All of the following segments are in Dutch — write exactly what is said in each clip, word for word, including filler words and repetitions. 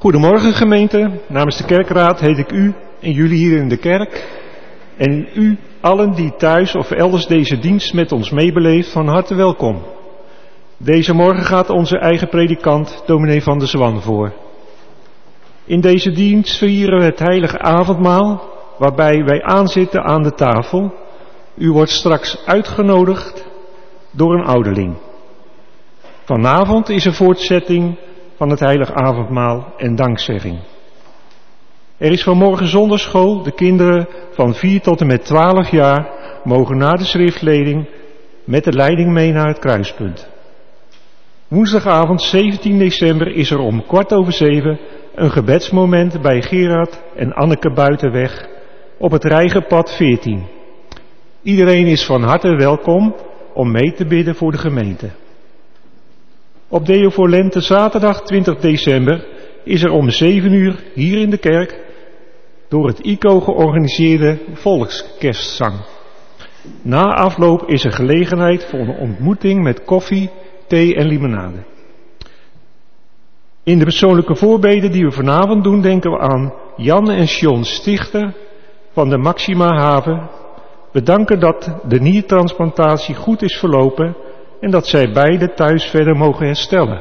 Goedemorgen gemeente, namens de kerkraad heet ik u en jullie hier in de kerk en u allen die thuis of elders deze dienst met ons meebeleeft van harte welkom. Deze morgen gaat onze eigen predikant, dominee Van der Zwan, voor. In deze dienst vieren we het heilige avondmaal, waarbij wij aanzitten aan de tafel. U wordt straks uitgenodigd door een ouderling. Vanavond is er voortzetting van het heilige avondmaal en dankzegging. Er is vanmorgen zondagschool. De kinderen van vier tot en met twaalf jaar mogen na de schriftleding met de leiding mee naar het kruispunt. Woensdagavond zeventien december is er om kwart over zeven een gebedsmoment bij Gerard en Anneke Buitenweg op het Rijgenpad veertien. Iedereen is van harte welkom om mee te bidden voor de gemeente. Op Deo voor Lente zaterdag twintig december is er om zeven uur hier in de kerk door het I C O georganiseerde volkskerstzang. Na afloop is er gelegenheid voor een ontmoeting met koffie, thee en limonade. In de persoonlijke voorbeden die we vanavond doen denken we aan Jan en John Stichter van de Maxima Haven. We danken dat de niertransplantatie goed is verlopen en dat zij beide thuis verder mogen herstellen.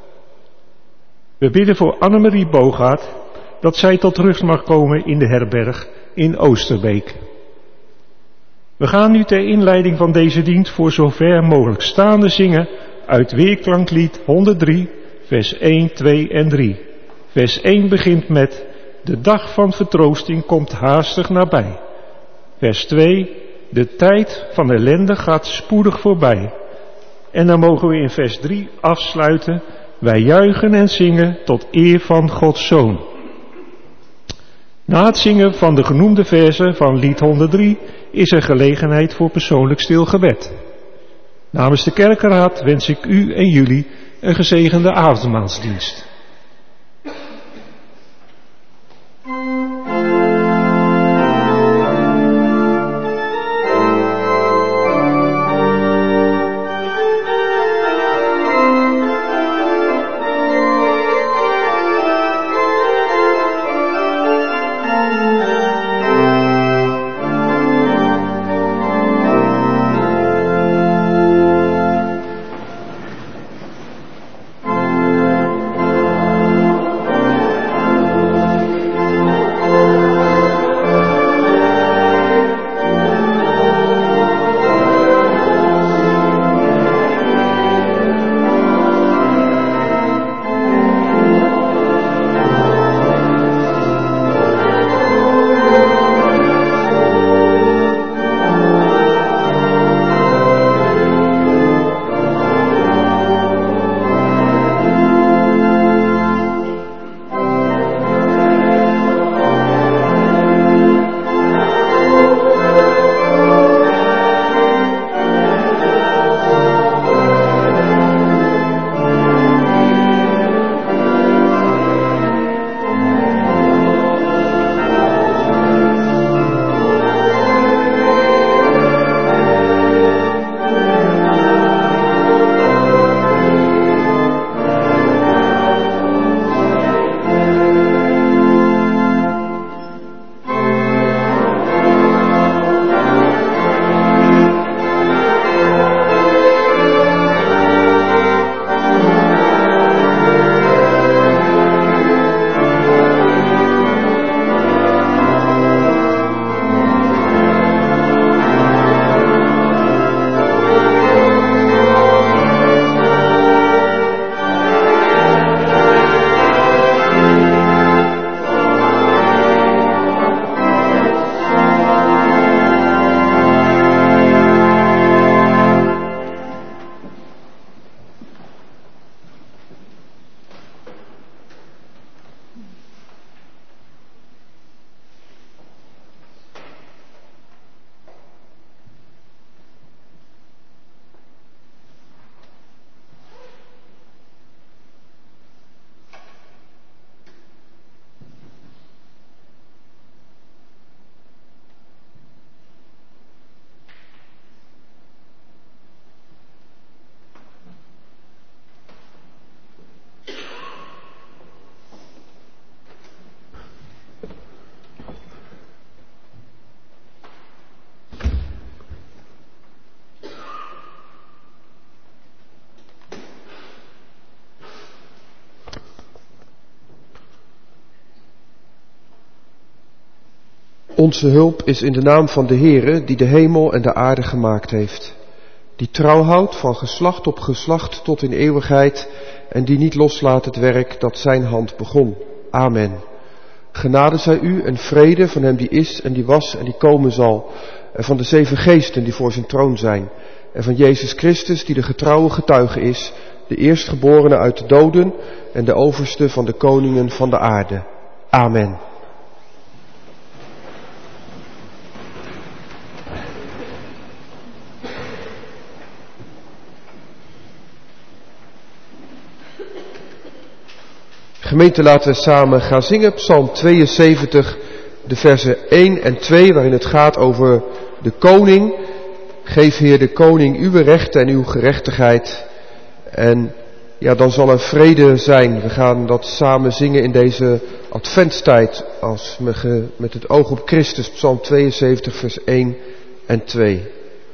We bidden voor Annemarie Bogaert dat zij tot rust mag komen in de herberg in Oosterbeek. We gaan nu ter inleiding van deze dienst voor zover mogelijk staande zingen uit Weerklanklied honderddrie, vers één, twee en drie. Vers één begint met: de dag van vertroosting komt haastig nabij. Vers twee: de tijd van ellende gaat spoedig voorbij. En dan mogen we in vers drie afsluiten: wij juichen en zingen tot eer van Gods Zoon. Na het zingen van de genoemde verzen van lied honderddrie is er gelegenheid voor persoonlijk stil gebed. Namens de kerkenraad wens ik u en jullie een gezegende avondmaalsdienst. Thank Onze hulp is in de naam van de Heere, die de hemel en de aarde gemaakt heeft. Die trouw houdt van geslacht op geslacht tot in eeuwigheid en die niet loslaat het werk dat zijn hand begon. Amen. Genade zij u en vrede van hem die is en die was en die komen zal. En van de zeven geesten die voor zijn troon zijn. En van Jezus Christus die de getrouwe getuige is, de eerstgeborene uit de doden en de overste van de koningen van de aarde. Amen. Gemeente, laten we samen gaan zingen, Psalm tweeënzeventig, de versen één en twee, waarin het gaat over de koning. Geef, Heer, de koning uw rechten en uw gerechtigheid. En ja, dan zal er vrede zijn. We gaan dat samen zingen in deze adventstijd, als met het oog op Christus, Psalm tweeënzeventig, vers één en twee.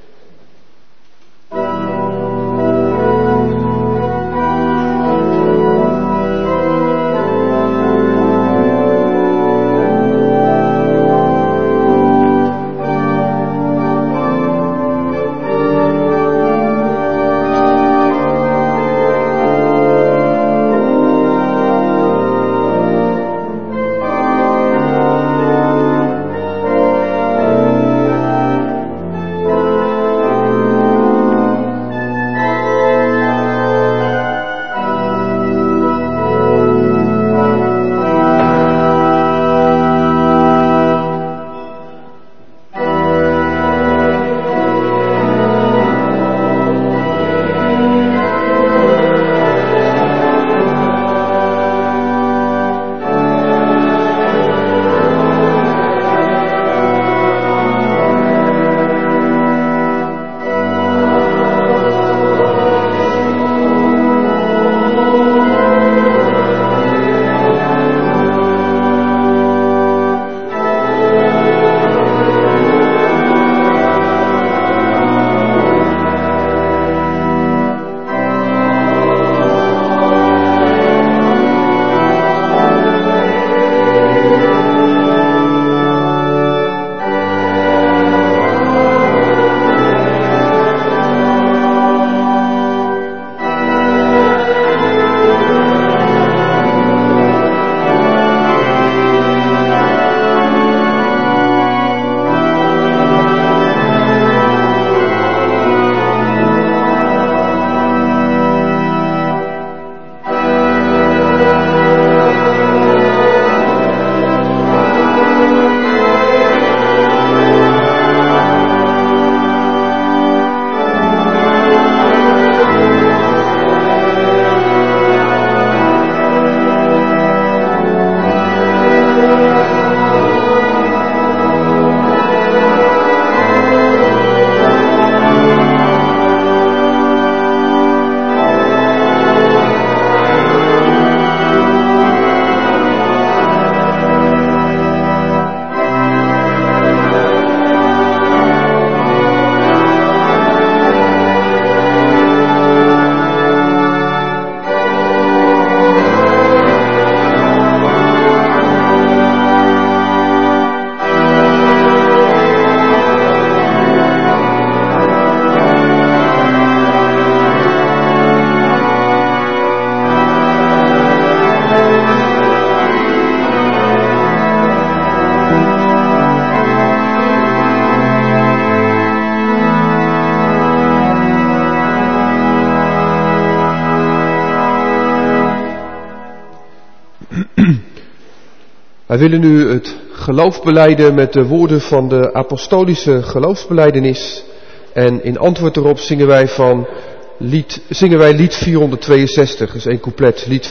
Wij willen nu het geloof belijden met de woorden van de apostolische geloofsbelijdenis. En in antwoord erop zingen wij, van lied, zingen wij lied vierhonderdtweeënzestig. Dus één couplet, lied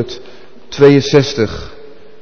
vierhonderdtweeënzestig.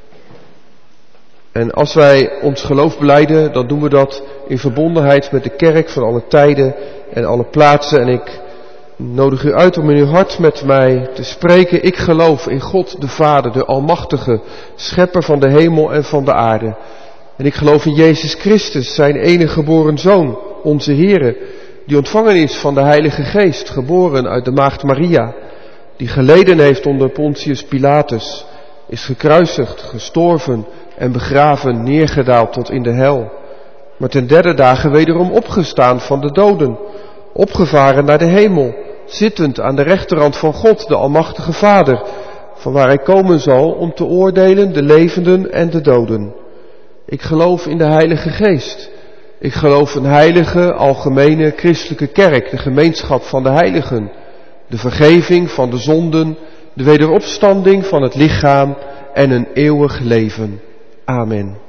En als wij ons geloof belijden, dan doen we dat in verbondenheid met de kerk van alle tijden en alle plaatsen. En ik nodig u uit om in uw hart met mij te spreken. Ik geloof in God de Vader, de Almachtige, Schepper van de hemel en van de aarde. En ik geloof in Jezus Christus, zijn enige geboren Zoon, onze Heere, die ontvangen is van de Heilige Geest, geboren uit de maagd Maria, die geleden heeft onder Pontius Pilatus, is gekruisigd, gestorven en begraven, neergedaald tot in de hel. Maar ten derde dagen wederom opgestaan van de doden, opgevaren naar de hemel, zittend aan de rechterhand van God, de Almachtige Vader, vanwaar hij komen zal om te oordelen de levenden en de doden. Ik geloof in de Heilige Geest. Ik geloof een heilige, algemene, christelijke kerk, de gemeenschap van de heiligen, de vergeving van de zonden, de wederopstanding van het lichaam en een eeuwig leven. Amen.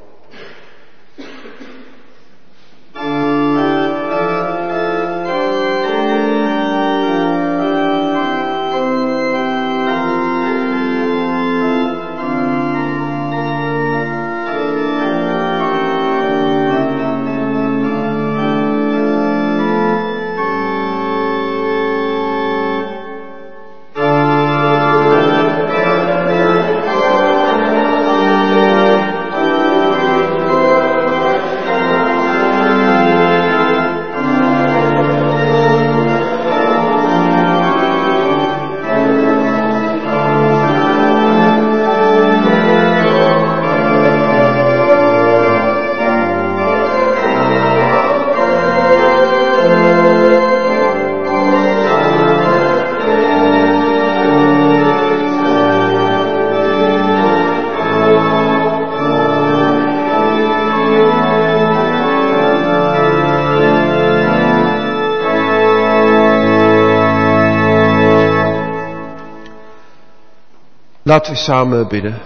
Laten we samen bidden.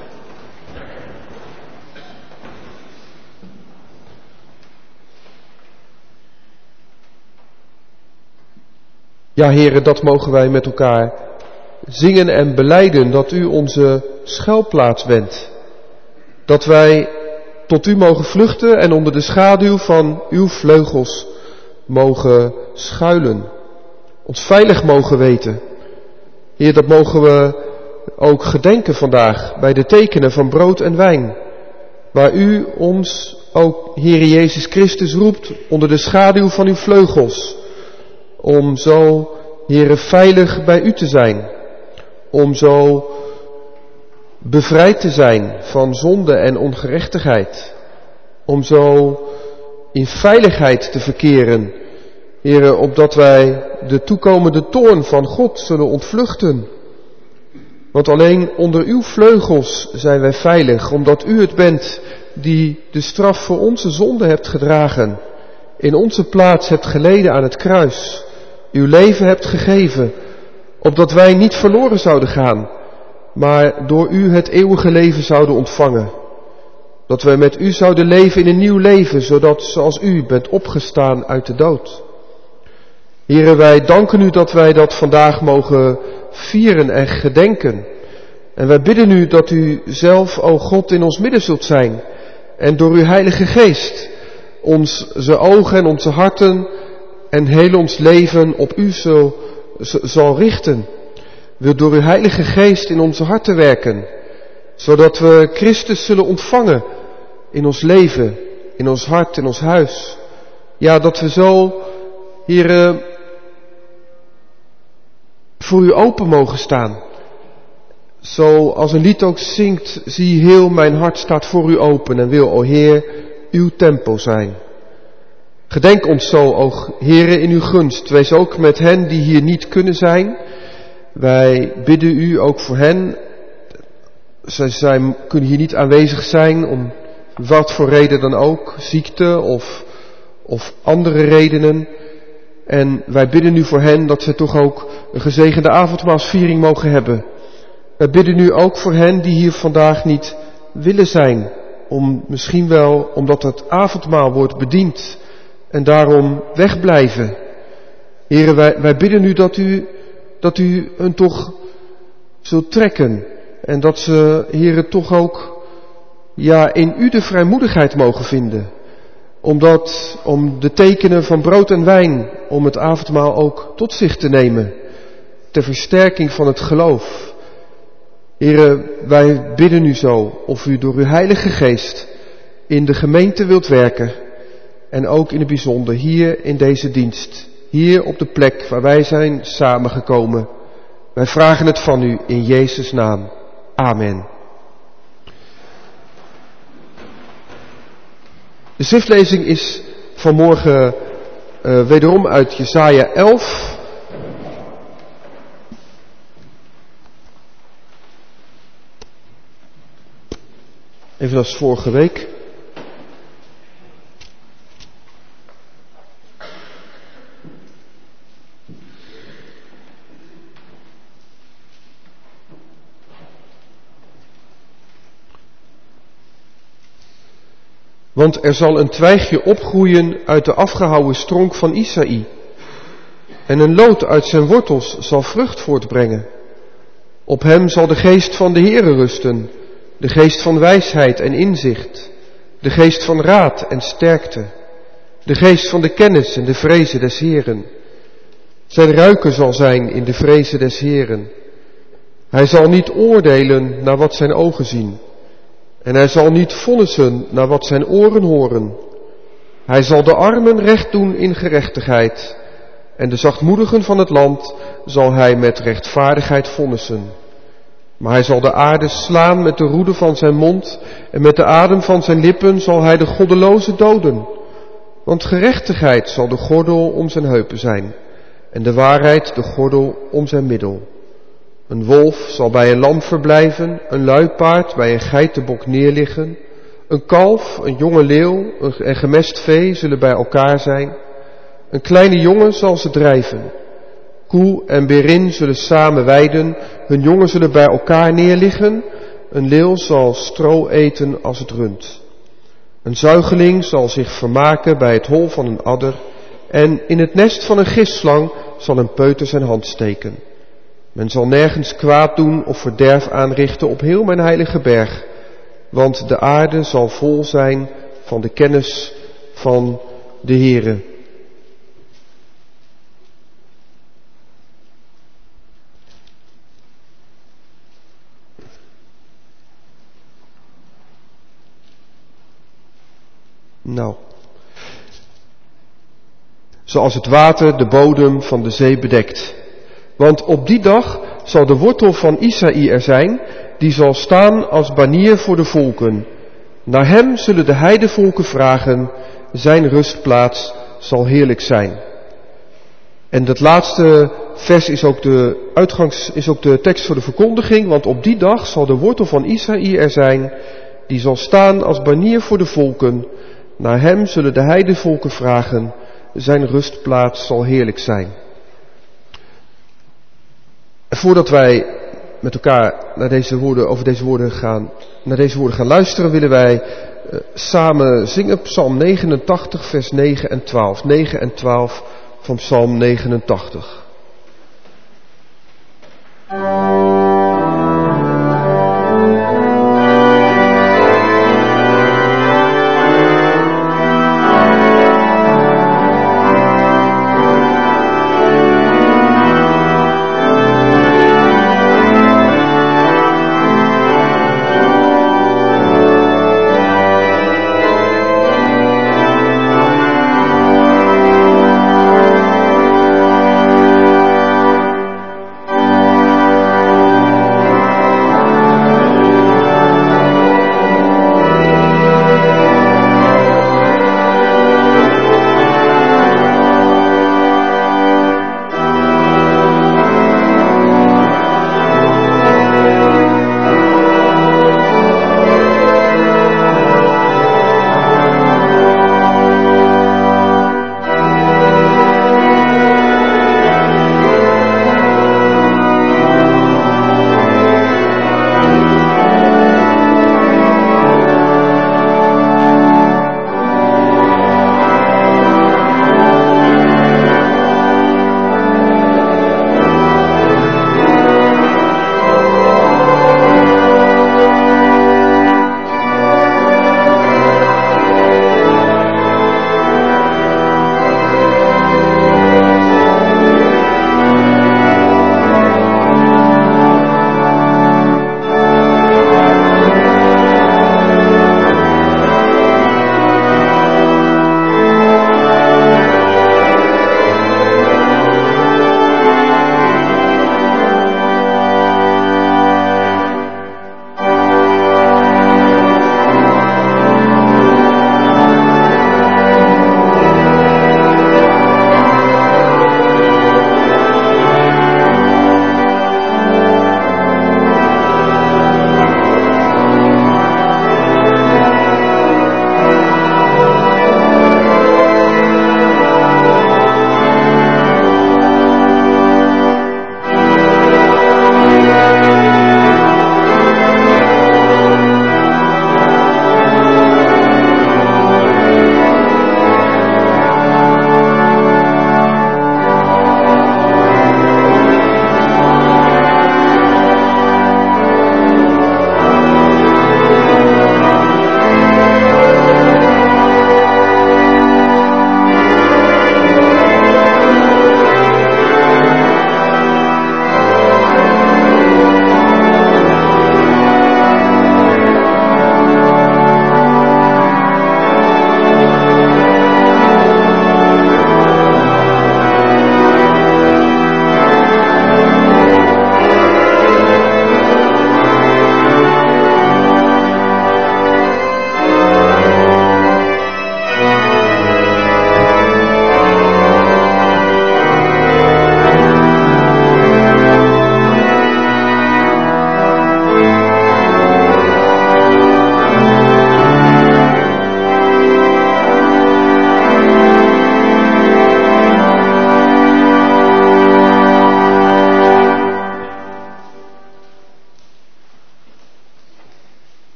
Ja, heren, dat mogen wij met elkaar zingen en belijden, dat u onze schuilplaats bent. Dat wij tot u mogen vluchten en onder de schaduw van uw vleugels mogen schuilen. Ons veilig mogen weten. Heer, dat mogen we ook gedenken vandaag bij de tekenen van brood en wijn. Waar u ons ook, Heere Jezus Christus, roept onder de schaduw van uw vleugels. Om zo, Heere, veilig bij u te zijn. Om zo bevrijd te zijn van zonde en ongerechtigheid. Om zo in veiligheid te verkeren. Heere, opdat wij de toekomende toorn van God zullen ontvluchten. Want alleen onder uw vleugels zijn wij veilig, omdat u het bent die de straf voor onze zonde hebt gedragen. In onze plaats hebt geleden aan het kruis. Uw leven hebt gegeven, opdat wij niet verloren zouden gaan, maar door u het eeuwige leven zouden ontvangen. Dat wij met u zouden leven in een nieuw leven, zodat zoals u bent opgestaan uit de dood. Here, wij danken u dat wij dat vandaag mogen vieren en gedenken. En wij bidden u dat u zelf, o God, in ons midden zult zijn. En door uw Heilige Geest onze ogen en onze harten en heel ons leven op u zal, zal richten. Wil door uw Heilige Geest in onze harten werken. Zodat we Christus zullen ontvangen in ons leven, in ons hart, in ons huis. Ja, dat we zo, Heere, voor u open mogen staan. Zo als een lied ook zingt, zie heel mijn hart staat voor u open en wil, o Heer, uw tempel zijn. Gedenk ons zo, o Heere, in uw gunst. Wees ook met hen die hier niet kunnen zijn. Wij bidden u ook voor hen. Zij, zij kunnen hier niet aanwezig zijn om wat voor reden dan ook, ziekte of, of andere redenen. En wij bidden u voor hen dat ze toch ook een gezegende avondmaalsviering mogen hebben. Wij bidden u ook voor hen die hier vandaag niet willen zijn. Om, misschien wel omdat het avondmaal wordt bediend en daarom wegblijven. Heren, wij, wij bidden u dat u, dat u hen toch zult trekken. En dat ze, heren, toch ook, ja, in u de vrijmoedigheid mogen vinden. Omdat, om de tekenen van brood en wijn, om het avondmaal ook tot zich te nemen. Ter versterking van het geloof. Heren, wij bidden u zo of u door uw Heilige Geest in de gemeente wilt werken. En ook in het bijzonder hier in deze dienst. Hier op de plek waar wij zijn samengekomen. Wij vragen het van u in Jezus' naam. Amen. De schriftlezing is vanmorgen uh, wederom uit Jesaja elf. Even als vorige week. Want er zal een twijgje opgroeien uit de afgehouwen stronk van Isaï. En een loot uit zijn wortels zal vrucht voortbrengen. Op hem zal de geest van de Heere rusten. De geest van wijsheid en inzicht. De geest van raad en sterkte. De geest van de kennis en de vrezen des Heeren. Zijn ruiken zal zijn in de vrezen des Heeren. Hij zal niet oordelen naar wat zijn ogen zien. En hij zal niet vonnissen naar wat zijn oren horen. Hij zal de armen recht doen in gerechtigheid. En de zachtmoedigen van het land zal hij met rechtvaardigheid vonnissen. Maar hij zal de aarde slaan met de roede van zijn mond. En met de adem van zijn lippen zal hij de goddeloze doden. Want gerechtigheid zal de gordel om zijn heupen zijn. En de waarheid de gordel om zijn middel. Een wolf zal bij een lam verblijven, een luipaard bij een geitenbok neerliggen. Een kalf, een jonge leeuw en gemest vee zullen bij elkaar zijn. Een kleine jongen zal ze drijven. Koe en berin zullen samen weiden, hun jongen zullen bij elkaar neerliggen. Een leeuw zal stro eten als het rund. Een zuigeling zal zich vermaken bij het hol van een adder. En in het nest van een gisslang zal een peuter zijn hand steken. Men zal nergens kwaad doen of verderf aanrichten op heel mijn heilige berg, want de aarde zal vol zijn van de kennis van de Heere. Nou, zoals het water de bodem van de zee bedekt. Want op die dag zal de wortel van Isaï er zijn, die zal staan als banier voor de volken. Naar hem zullen de heidevolken vragen, zijn rustplaats zal heerlijk zijn. En dat laatste vers is ook de uitgangs, is ook de tekst voor de verkondiging, want op die dag zal de wortel van Isaï er zijn, die zal staan als banier voor de volken. Naar hem zullen de heidevolken vragen, zijn rustplaats zal heerlijk zijn. Voordat wij met elkaar naar deze woorden, over deze woorden gaan, naar deze woorden gaan luisteren, willen wij uh, samen zingen Psalm negenentachtig, vers negen en twaalf. negen en twaalf van Psalm negenentachtig.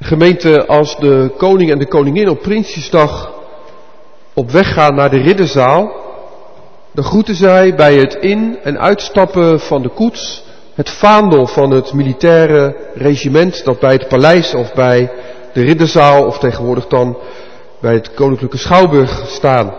Gemeente, als de koning en de koningin op Prinsjesdag op weg gaan naar de ridderzaal, dan groeten zij bij het in- en uitstappen van de koets het vaandel van het militaire regiment dat bij het paleis of bij de ridderzaal of tegenwoordig dan bij het koninklijke schouwburg staan.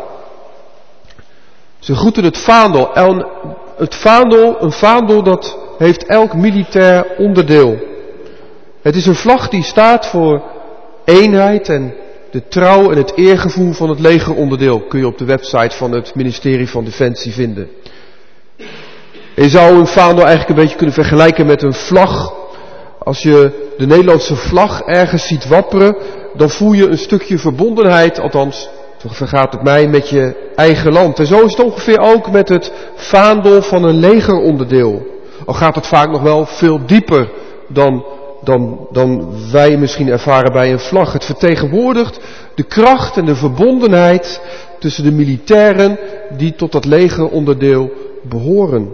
Ze groeten het vaandel. En het vaandel, een vaandel dat heeft elk militair onderdeel. Het is een vlag die staat voor eenheid en de trouw en het eergevoel van het legeronderdeel. Kun je op de website van het ministerie van Defensie vinden. Je zou een vaandel eigenlijk een beetje kunnen vergelijken met een vlag. Als je de Nederlandse vlag ergens ziet wapperen, dan voel je een stukje verbondenheid, althans, zo vergaat het mij, met je eigen land. En zo is het ongeveer ook met het vaandel van een legeronderdeel. Al gaat het vaak nog wel veel dieper dan, dan, dan wij misschien ervaren bij een vlag. Het vertegenwoordigt de kracht en de verbondenheid tussen de militairen die tot dat legeronderdeel behoren.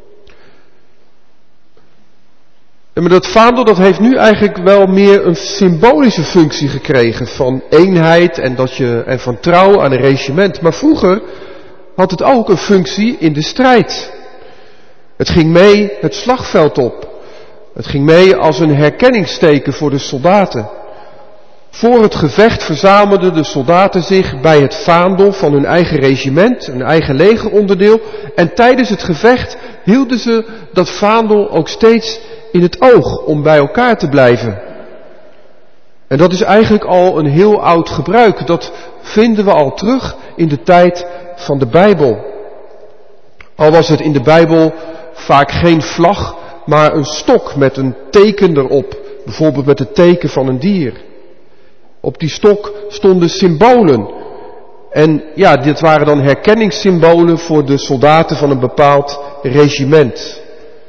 En maar dat vaandel dat heeft nu eigenlijk wel meer een symbolische functie gekregen van eenheid en, dat je, en van trouw aan een regiment. Maar vroeger had het ook een functie in de strijd. Het ging mee het slagveld op. Het ging mee als een herkenningsteken voor de soldaten. Voor het gevecht verzamelden de soldaten zich bij het vaandel van hun eigen regiment, hun eigen legeronderdeel. En tijdens het gevecht hielden ze dat vaandel ook steeds in het oog om bij elkaar te blijven. En dat is eigenlijk al een heel oud gebruik. Dat vinden we al terug in de tijd van de Bijbel. Al was het in de Bijbel vaak geen vlag, maar een stok met een teken erop. Bijvoorbeeld met het teken van een dier. Op die stok stonden symbolen. En ja, dit waren dan herkenningssymbolen voor de soldaten van een bepaald regiment.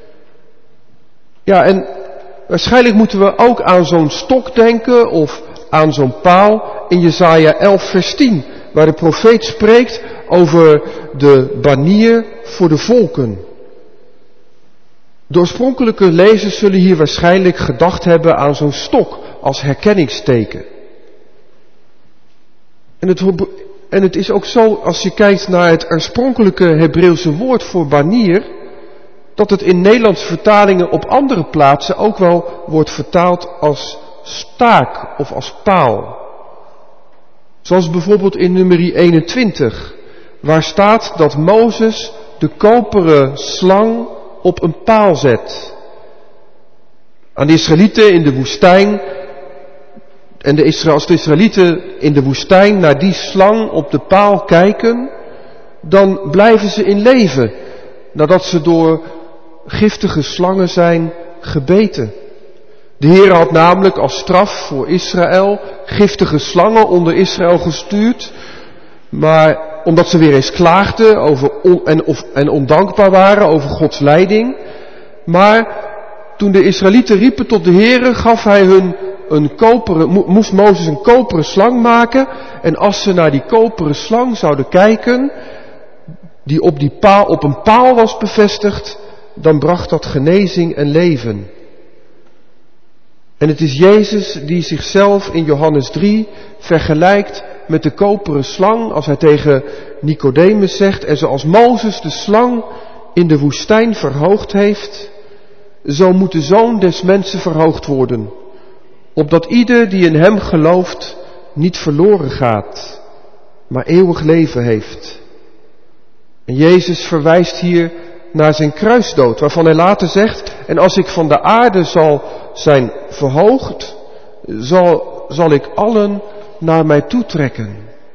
Ja, en waarschijnlijk moeten we ook aan zo'n stok denken of aan zo'n paal in Jesaja elf vers tien, waar de profeet spreekt over de banier voor de volken. De oorspronkelijke lezers zullen hier waarschijnlijk gedacht hebben aan zo'n stok als herkenningsteken. En het, en het is ook zo, als je kijkt naar het oorspronkelijke Hebreeuwse woord voor banier, dat het in Nederlandse vertalingen op andere plaatsen ook wel wordt vertaald als staak of als paal. Zoals bijvoorbeeld in nummer eenentwintig, waar staat dat Mozes de koperen slang op een paal zet. Aan de Israëlieten in de woestijn, en de Israël, als de Israëlieten in de woestijn naar die slang op de paal kijken, dan blijven ze in leven, nadat ze door giftige slangen zijn gebeten. De Heer had namelijk als straf voor Israël giftige slangen onder Israël gestuurd, maar omdat ze weer eens klaagden over on, en, of, en ondankbaar waren over Gods leiding. Maar toen de Israëlieten riepen tot de Heer, gaf hij hun een koperen, moest Mozes een koperen slang maken. En als ze naar die koperen slang zouden kijken, die op, die paal, op een paal was bevestigd, dan bracht dat genezing en leven. En het is Jezus die zichzelf in Johannes drie vergelijkt met de koperen slang, als hij tegen Nicodemus zegt, en zoals Mozes de slang in de woestijn verhoogd heeft, zo moet de Zoon des Mensen verhoogd worden, opdat ieder die in hem gelooft niet verloren gaat, maar eeuwig leven heeft. En Jezus verwijst hier naar zijn kruisdood, waarvan hij later zegt, en als ik van de aarde zal zijn verhoogd, zal, zal ik allen naar mij toetrekken.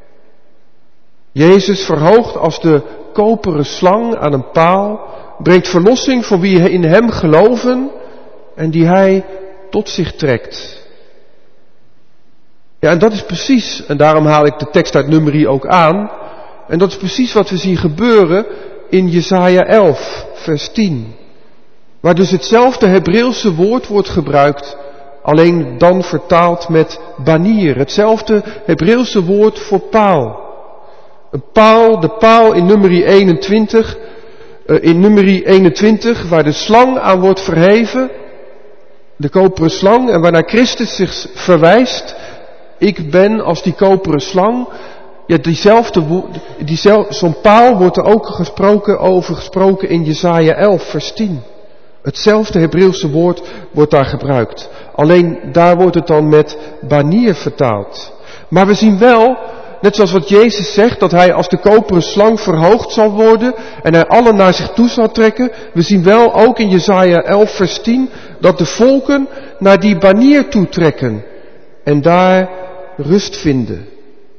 Jezus verhoogt als de koperen slang aan een paal, brengt verlossing voor wie in hem geloven en die hij tot zich trekt. Ja, en dat is precies, en daarom haal ik de tekst uit Numeri ook aan, en dat is precies wat we zien gebeuren in Jesaja elf, vers tien. Waar dus hetzelfde Hebreeuwse woord wordt gebruikt, alleen dan vertaald met banier. Hetzelfde Hebreeuwse woord voor paal. Een paal, de paal in Numeri eenentwintig, uh, in Numeri eenentwintig, waar de slang aan wordt verheven. de koperen slang en waarnaar Christus zich verwijst. Ik ben als die koperen slang. Ja, diezelfde, diezelfde, zo'n paal wordt er ook gesproken over gesproken in Jesaja elf vers tien. Hetzelfde Hebreeuwse woord wordt daar gebruikt. Alleen daar wordt het dan met banier vertaald. Maar we zien wel, net zoals wat Jezus zegt, dat hij als de koperen slang verhoogd zal worden en hij allen naar zich toe zal trekken. We zien wel ook in Jesaja elf vers tien dat de volken naar die banier toetrekken en daar rust vinden.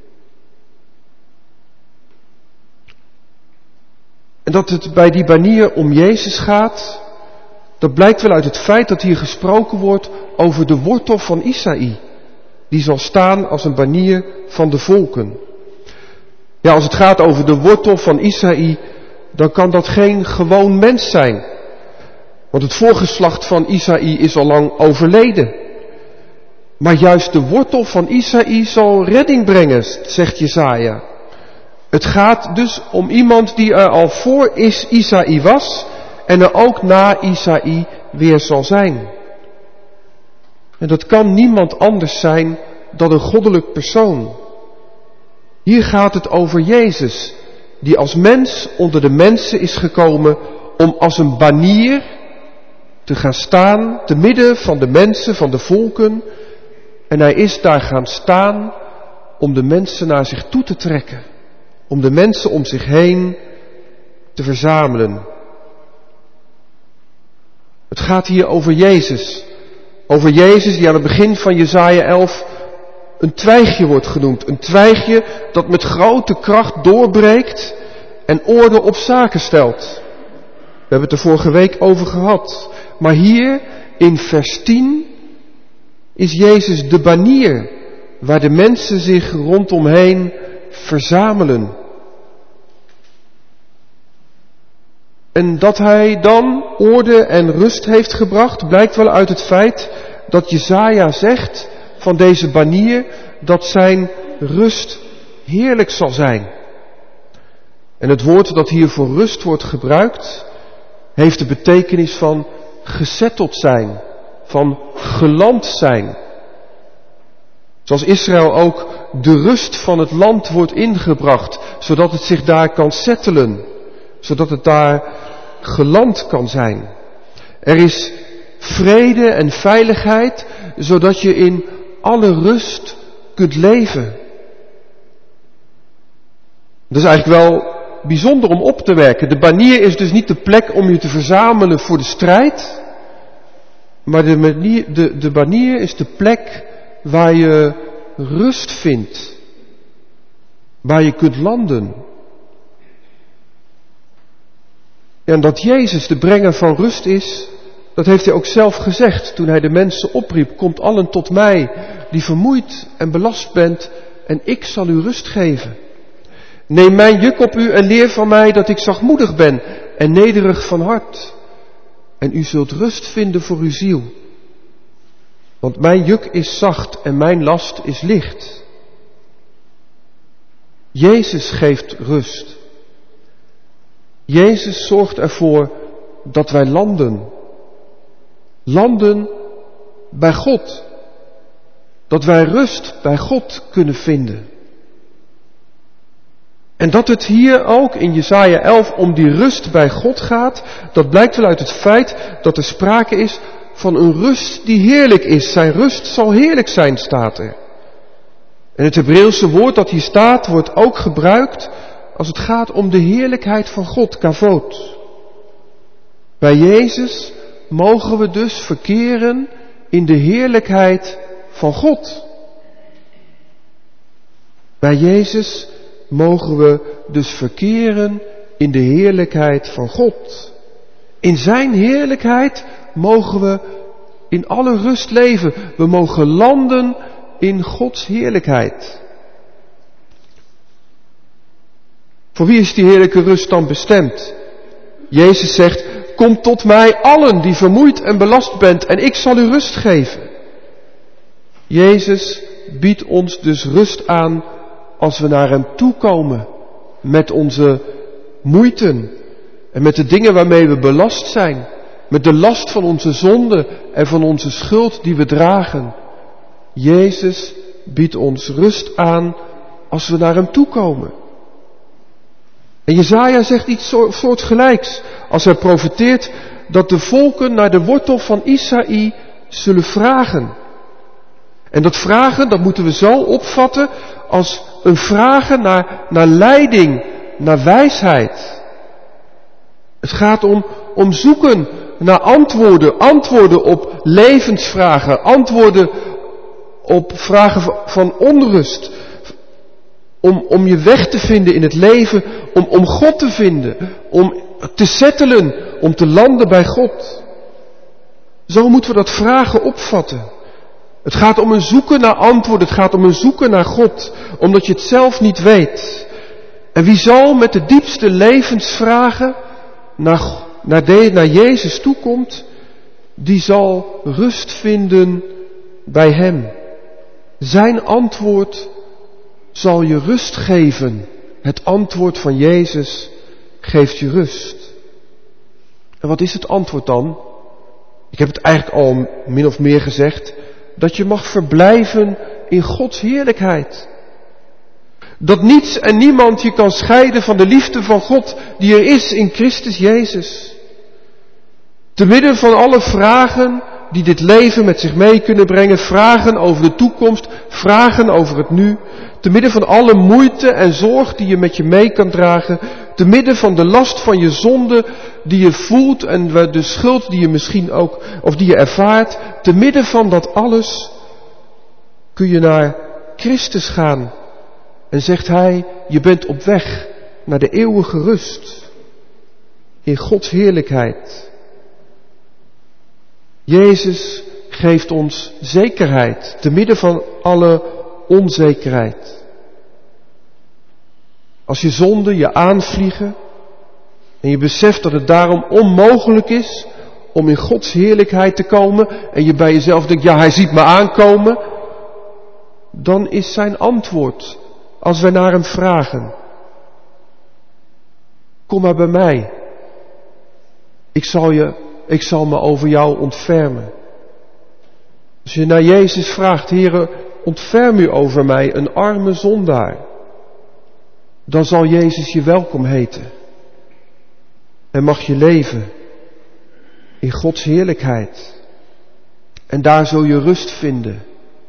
En dat het bij die banier om Jezus gaat, dat blijkt wel uit het feit dat hier gesproken wordt over de wortel van Isaïe. Die zal staan als een banier van de volken. Ja, als het gaat over de wortel van Isaïe, dan kan dat geen gewoon mens zijn. Want het voorgeslacht van Isaïe is al lang overleden. Maar juist de wortel van Isaïe zal redding brengen, zegt Jesaja. Het gaat dus om iemand die er al voor is Isaïe was en er ook na Isaïe weer zal zijn. En dat kan niemand anders zijn dan een goddelijk persoon. Hier gaat het over Jezus, die als mens onder de mensen is gekomen om als een banier te gaan staan, te midden van de mensen, van de volken. En hij is daar gaan staan om de mensen naar zich toe te trekken. Om de mensen om zich heen te verzamelen. Het gaat hier over Jezus. Over Jezus die aan het begin van Jesaja elf een twijgje wordt genoemd. Een twijgje dat met grote kracht doorbreekt en orde op zaken stelt. We hebben het er vorige week over gehad. Maar hier in vers tien is Jezus de banier waar de mensen zich rondomheen verzamelen. En dat hij dan orde en rust heeft gebracht, blijkt wel uit het feit dat Jesaja zegt van deze banier dat zijn rust heerlijk zal zijn. En het woord dat hier voor rust wordt gebruikt, heeft de betekenis van gezetteld zijn, van geland zijn. Zoals Israël ook de rust van het land wordt ingebracht, zodat het zich daar kan settelen, zodat het daar geland kan zijn. Er is vrede en veiligheid, zodat je in alle rust kunt leven. Dat is eigenlijk wel bijzonder om op te merken. De banier is dus niet de plek om je te verzamelen voor de strijd, maar de, manier, de, de banier is de plek waar je rust vindt, waar je kunt landen. En dat Jezus de brenger van rust is, dat heeft hij ook zelf gezegd toen hij de mensen opriep. Komt allen tot mij die vermoeid en belast bent en ik zal u rust geven. Neem mijn juk op u en leer van mij dat ik zachtmoedig ben en nederig van hart. En u zult rust vinden voor uw ziel. Want mijn juk is zacht en mijn last is licht. Jezus geeft rust. Jezus zorgt ervoor dat wij landen. Landen bij God. Dat wij rust bij God kunnen vinden. En dat het hier ook in Jesaja elf om die rust bij God gaat, dat blijkt wel uit het feit dat er sprake is van een rust die heerlijk is. Zijn rust zal heerlijk zijn, staat er. En het Hebreeuwse woord dat hier staat, wordt ook gebruikt als het gaat om de heerlijkheid van God, kavod. Bij Jezus mogen we dus verkeren in de heerlijkheid van God. Bij Jezus mogen we dus verkeren in de heerlijkheid van God. In zijn heerlijkheid mogen we in alle rust leven. We mogen landen in Gods heerlijkheid. Voor wie is die heerlijke rust dan bestemd? Jezus zegt, kom tot mij allen die vermoeid en belast bent en ik zal u rust geven. Jezus biedt ons dus rust aan als we naar hem toe komen met onze moeiten en met de dingen waarmee we belast zijn. met de last van onze zonde en van onze schuld die we dragen. Jezus biedt ons rust aan als we naar hem toe komen. En Jesaja zegt iets soortgelijks als hij profeteert dat de volken naar de wortel van Isaïe zullen vragen. En dat vragen, dat moeten we zo opvatten als een vragen naar, naar leiding, naar wijsheid. Het gaat om, om zoeken naar antwoorden, antwoorden op levensvragen, antwoorden op vragen van onrust. Om, om je weg te vinden in het leven, om, om God te vinden, om te settelen, om te landen bij God. Zo moeten we dat vragen opvatten. Het gaat om een zoeken naar antwoorden, het gaat om een zoeken naar God, omdat je het zelf niet weet. En wie zal met de diepste levensvragen naar, naar, de, naar Jezus toekomt, die zal rust vinden bij Hem. Zijn antwoord zal je rust geven. Het antwoord van Jezus geeft je rust. En wat is het antwoord dan? Ik heb het eigenlijk al min of meer gezegd. Dat je mag verblijven in Gods heerlijkheid. Dat niets en niemand je kan scheiden van de liefde van God die er is in Christus Jezus. Te midden van alle vragen die dit leven met zich mee kunnen brengen, vragen over de toekomst, vragen over het nu, te midden van alle moeite en zorg die je met je mee kan dragen, te midden van de last van je zonde die je voelt en de schuld die je misschien ook, of die je ervaart, te midden van dat alles kun je naar Christus gaan en zegt Hij, je bent op weg naar de eeuwige rust in Gods heerlijkheid. Jezus geeft ons zekerheid, te midden van alle onzekerheid. Als je zonden je aanvliegen en je beseft dat het daarom onmogelijk is om in Gods heerlijkheid te komen en je bij jezelf denkt, ja, Hij ziet me aankomen, dan is zijn antwoord, als wij naar Hem vragen, kom maar bij mij. Ik zal je Ik zal me over jou ontfermen. Als je naar Jezus vraagt, Heere, ontferm u over mij, een arme zondaar. Dan zal Jezus je welkom heten. En mag je leven in Gods heerlijkheid. En daar zul je rust vinden.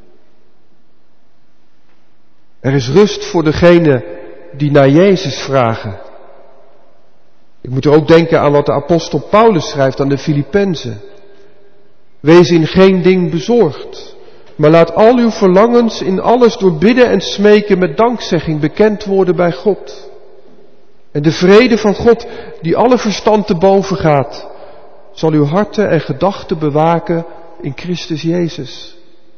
Er is rust voor degenen die naar Jezus vragen. Ik moet er ook denken aan wat de apostel Paulus schrijft aan de Filippenzen. Wees in geen ding bezorgd, maar laat al uw verlangens in alles door bidden en smeken met dankzegging bekend worden bij God. En de vrede van God, die alle verstand te boven gaat, zal uw harten en gedachten bewaken in Christus Jezus.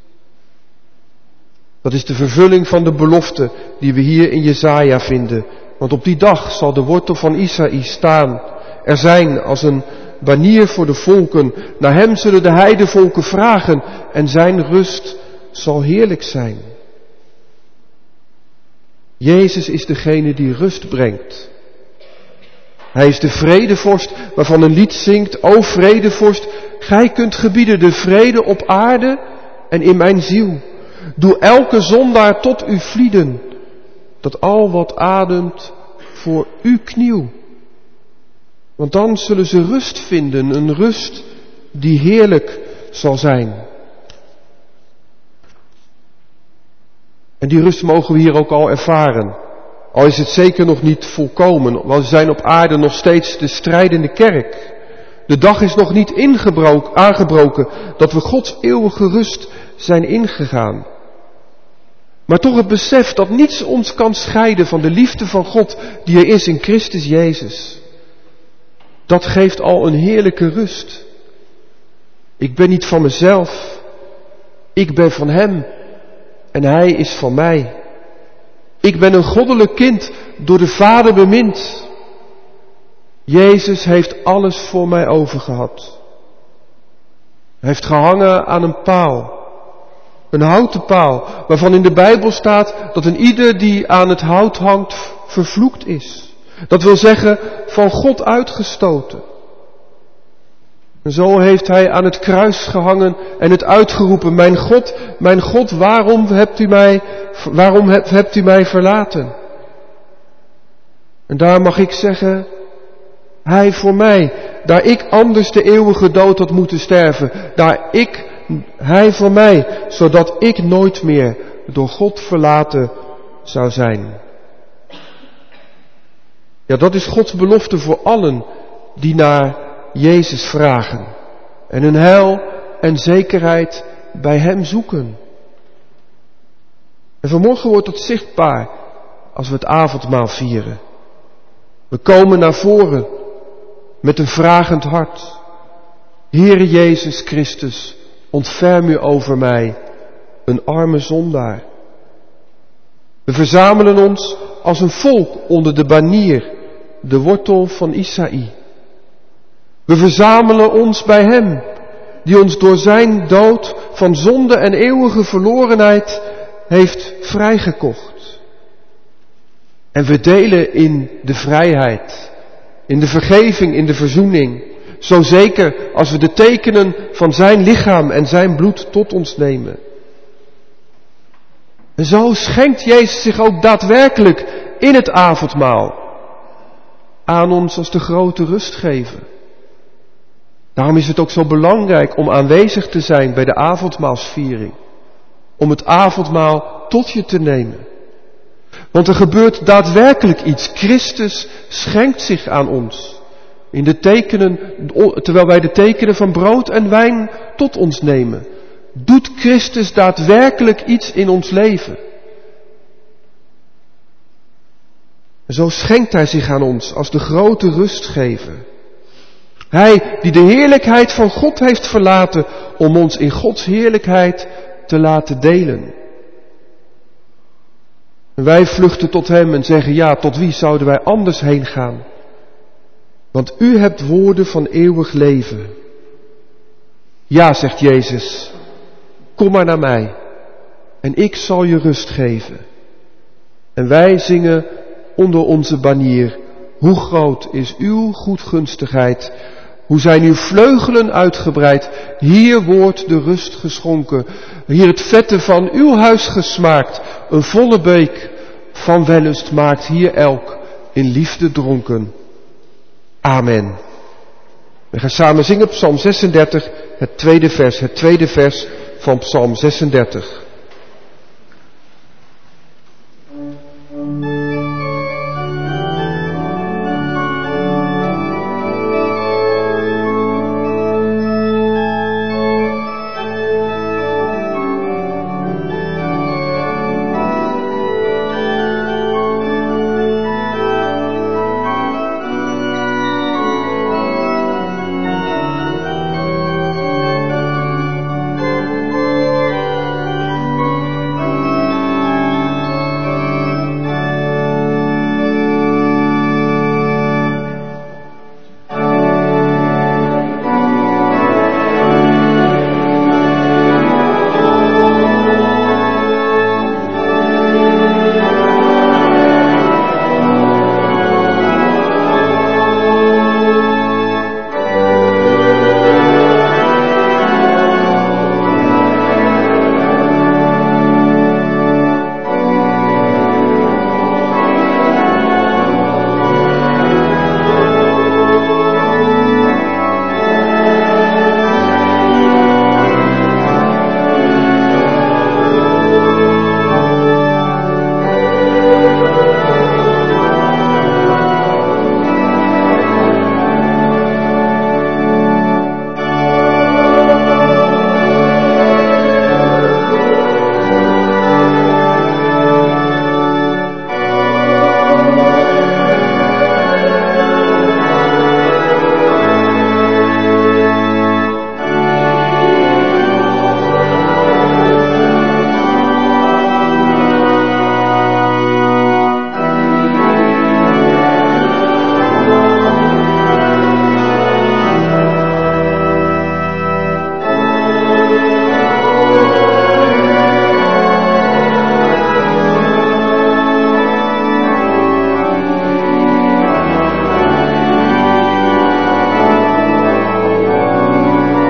Dat is de vervulling van de belofte die we hier in Jesaja vinden. Want op die dag zal de wortel van Isaïe staan, er zijn als een banier voor de volken. Naar hem zullen de heidevolken vragen en zijn rust zal heerlijk zijn. Jezus is degene die rust brengt. Hij is de vredevorst waarvan een lied zingt, o vredevorst, gij kunt gebieden de vrede op aarde en in mijn ziel. Doe elke zondaar tot u vlieden, dat al wat ademt voor u kniel. Want dan zullen ze rust vinden, een rust die heerlijk zal zijn. En die rust mogen we hier ook al ervaren. Al is het zeker nog niet volkomen, want we zijn op aarde nog steeds de strijdende kerk. De dag is nog niet ingebroken, aangebroken dat we Gods eeuwige rust zijn ingegaan. Maar toch het besef dat niets ons kan scheiden van de liefde van God die er is in Christus Jezus. Dat geeft al een heerlijke rust. Ik ben niet van mezelf. Ik ben van Hem. En Hij is van mij. Ik ben een goddelijk kind, door de Vader bemind. Jezus heeft alles voor mij overgehad. Hij heeft gehangen aan een paal. Een houten paal, waarvan in de Bijbel staat dat een ieder die aan het hout hangt vervloekt is. Dat wil zeggen, van God uitgestoten. En zo heeft hij aan het kruis gehangen en het uitgeroepen: mijn God, mijn God, waarom hebt u mij, waarom hebt, hebt u mij verlaten? En daar mag ik zeggen, hij voor mij, daar ik anders de eeuwige dood had moeten sterven, daar ik, hij voor mij, zodat ik nooit meer door God verlaten zou zijn. Ja, dat is Gods belofte voor allen die naar Jezus vragen en hun heil en zekerheid bij Hem zoeken. En vanmorgen wordt dat zichtbaar als we het avondmaal vieren. We komen naar voren met een vragend hart. Heere Jezus Christus, ontferm u over mij, een arme zondaar. We verzamelen ons als een volk onder de banier, de wortel van Isaïe. We verzamelen ons bij Hem, die ons door zijn dood van zonde en eeuwige verlorenheid heeft vrijgekocht. En we delen in de vrijheid, in de vergeving, in de verzoening, zo zeker als we de tekenen van zijn lichaam en zijn bloed tot ons nemen. En zo schenkt Jezus zich ook daadwerkelijk in het avondmaal aan ons als de grote rustgever. Daarom is het ook zo belangrijk om aanwezig te zijn bij de avondmaalsviering. Om het avondmaal tot je te nemen. Want er gebeurt daadwerkelijk iets. Christus schenkt zich aan ons. In de tekenen, terwijl wij de tekenen van brood en wijn tot ons nemen. Doet Christus daadwerkelijk iets in ons leven. En zo schenkt Hij zich aan ons als de grote rustgever. Hij die de heerlijkheid van God heeft verlaten om ons in Gods heerlijkheid te laten delen. En wij vluchten tot Hem en zeggen, ja, tot wie zouden wij anders heen gaan? Want U hebt woorden van eeuwig leven. Ja, zegt Jezus, kom maar naar mij en ik zal je rust geven. En wij zingen onder onze banier, hoe groot is uw goedgunstigheid, hoe zijn uw vleugelen uitgebreid, hier wordt de rust geschonken, hier het vette van uw huis gesmaakt, een volle beek van wellust maakt hier elk in liefde dronken. Amen. We gaan samen zingen Psalm zesendertig, het tweede vers, het tweede vers van Psalm zesendertig.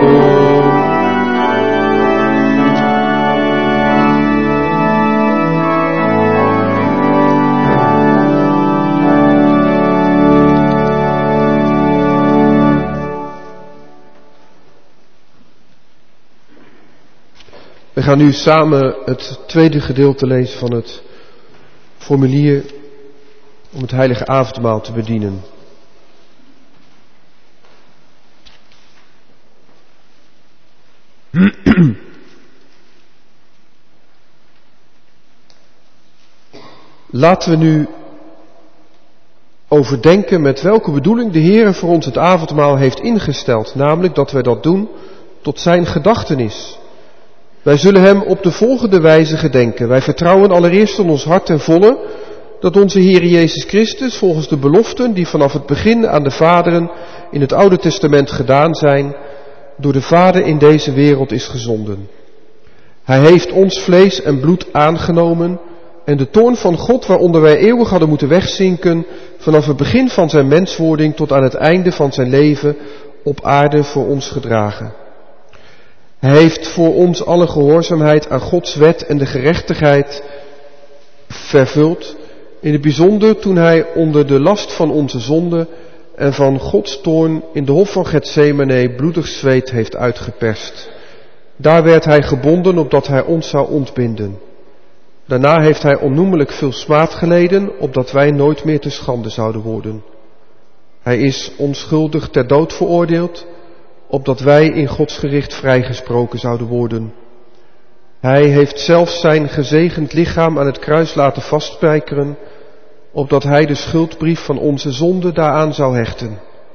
We gaan nu samen het tweede gedeelte lezen van het formulier om het heilige avondmaal te bedienen. Laten we nu overdenken met welke bedoeling de Heer voor ons het avondmaal heeft ingesteld, namelijk dat wij dat doen tot zijn gedachtenis. Wij zullen hem op de volgende wijze gedenken. Wij vertrouwen allereerst in ons hart ten volle dat onze Heer Jezus Christus volgens de beloften die vanaf het begin aan de vaderen in het Oude Testament gedaan zijn, door de Vader in deze wereld is gezonden. Hij heeft ons vlees en bloed aangenomen en de toorn van God waaronder wij eeuwig hadden moeten wegzinken, vanaf het begin van zijn menswording tot aan het einde van zijn leven op aarde voor ons gedragen. Hij heeft voor ons alle gehoorzaamheid aan Gods wet en de gerechtigheid vervuld, in het bijzonder toen hij onder de last van onze zonde en van Gods toorn in de hof van Getsemane bloedig zweet heeft uitgeperst. Daar werd hij gebonden opdat hij ons zou ontbinden. Daarna heeft hij onnoemelijk veel smaad geleden, opdat wij nooit meer te schande zouden worden. Hij is onschuldig ter dood veroordeeld, opdat wij in Gods gericht vrijgesproken zouden worden. Hij heeft zelfs zijn gezegend lichaam aan het kruis laten vastspijkeren, opdat hij de schuldbrief van onze zonde daaraan zou hechten.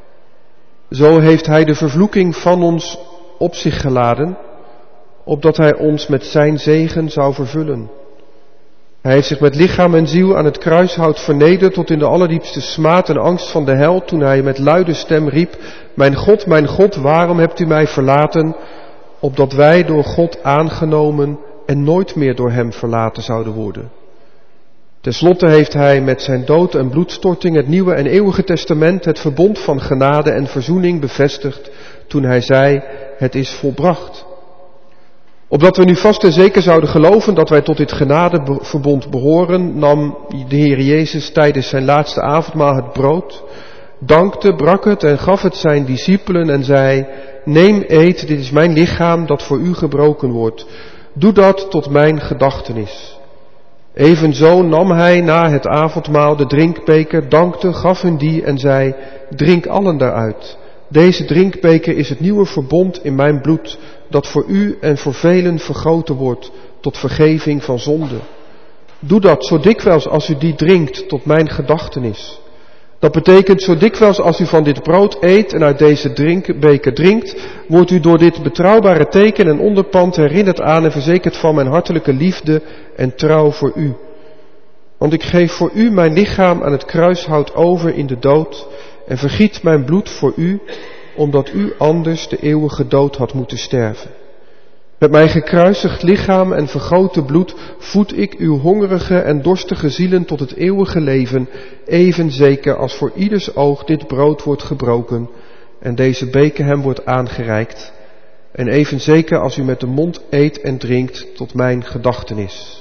Zo heeft hij de vervloeking van ons op zich geladen, opdat hij ons met zijn zegen zou vervullen. Hij heeft zich met lichaam en ziel aan het kruishout vernederd tot in de allerdiepste smaad en angst van de hel, toen hij met luide stem riep: Mijn God, mijn God, waarom hebt u mij verlaten? Opdat wij door God aangenomen en nooit meer door hem verlaten zouden worden. Ten slotte heeft hij met zijn dood en bloedstorting het nieuwe en eeuwige testament, het verbond van genade en verzoening bevestigd, toen hij zei: Het is volbracht. Opdat we nu vast en zeker zouden geloven dat wij tot dit genadeverbond behoren, nam de Heer Jezus tijdens zijn laatste avondmaal het brood, dankte, brak het en gaf het zijn discipelen en zei: Neem, eet, dit is mijn lichaam dat voor u gebroken wordt. Doe dat tot mijn gedachtenis. Evenzo nam hij na het avondmaal de drinkbeker, dankte, gaf hun die en zei: Drink allen daaruit. Deze drinkbeker is het nieuwe verbond in mijn bloed, dat voor u en voor velen vergoten wordt tot vergeving van zonde. Doe dat zo dikwijls als u die drinkt tot mijn gedachtenis. Dat betekent zo dikwijls als u van dit brood eet en uit deze drinkbeker drinkt, wordt u door dit betrouwbare teken en onderpand herinnerd aan en verzekerd van mijn hartelijke liefde en trouw voor u. Want ik geef voor u mijn lichaam aan het kruishout over in de dood en vergiet mijn bloed voor u, omdat u anders de eeuwige dood had moeten sterven. Met mijn gekruisigd lichaam en vergoten bloed voed ik uw hongerige en dorstige zielen tot het eeuwige leven, even zeker als voor ieders oog dit brood wordt gebroken en deze beker hem wordt aangereikt, en even zeker als u met de mond eet en drinkt tot mijn gedachtenis.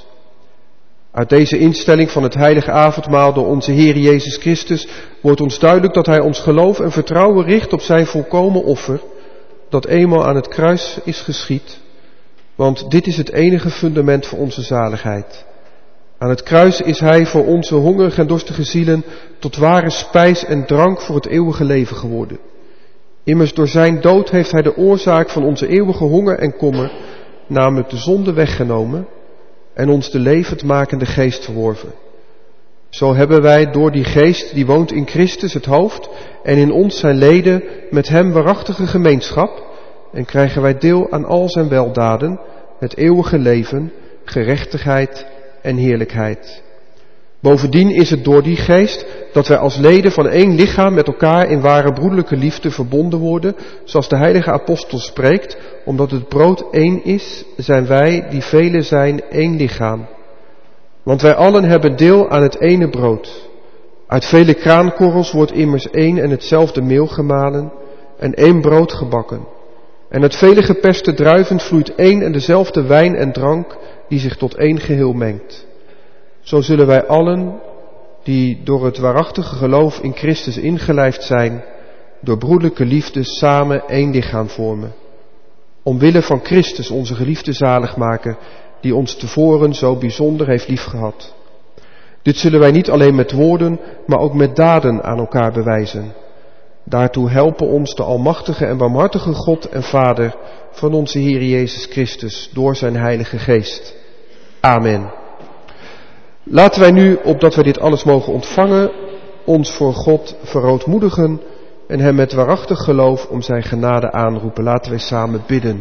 Uit deze instelling van het heilige avondmaal door onze Heer Jezus Christus wordt ons duidelijk dat hij ons geloof en vertrouwen richt op zijn volkomen offer, dat eenmaal aan het kruis is geschied, want dit is het enige fundament voor onze zaligheid. Aan het kruis is hij voor onze hongerige en dorstige zielen tot ware spijs en drank voor het eeuwige leven geworden. Immers door zijn dood heeft hij de oorzaak van onze eeuwige honger en kommer, namelijk de zonde, weggenomen en ons de levendmakende geest verworven. Zo hebben wij door die geest die woont in Christus het hoofd en in ons zijn leden met hem waarachtige gemeenschap en krijgen wij deel aan al zijn weldaden, het eeuwige leven, gerechtigheid en heerlijkheid. Bovendien is het door die geest dat wij als leden van één lichaam met elkaar in ware broederlijke liefde verbonden worden, zoals de heilige apostel spreekt, omdat het brood één is, zijn wij, die velen zijn, één lichaam. Want wij allen hebben deel aan het ene brood. Uit vele kraankorrels wordt immers één en hetzelfde meel gemalen en één brood gebakken. En uit vele geperste druiven vloeit één en dezelfde wijn en drank die zich tot één geheel mengt. Zo zullen wij allen, die door het waarachtige geloof in Christus ingelijfd zijn, door broederlijke liefde samen één lichaam vormen. Omwille van Christus, onze geliefde zaligmaker, die ons tevoren zo bijzonder heeft liefgehad. Dit zullen wij niet alleen met woorden, maar ook met daden aan elkaar bewijzen. Daartoe helpen ons de almachtige en barmhartige God en Vader van onze Heer Jezus Christus door zijn Heilige Geest. Amen. Laten wij nu, opdat wij dit alles mogen ontvangen, ons voor God verootmoedigen en hem met waarachtig geloof om zijn genade aanroepen. Laten wij samen bidden.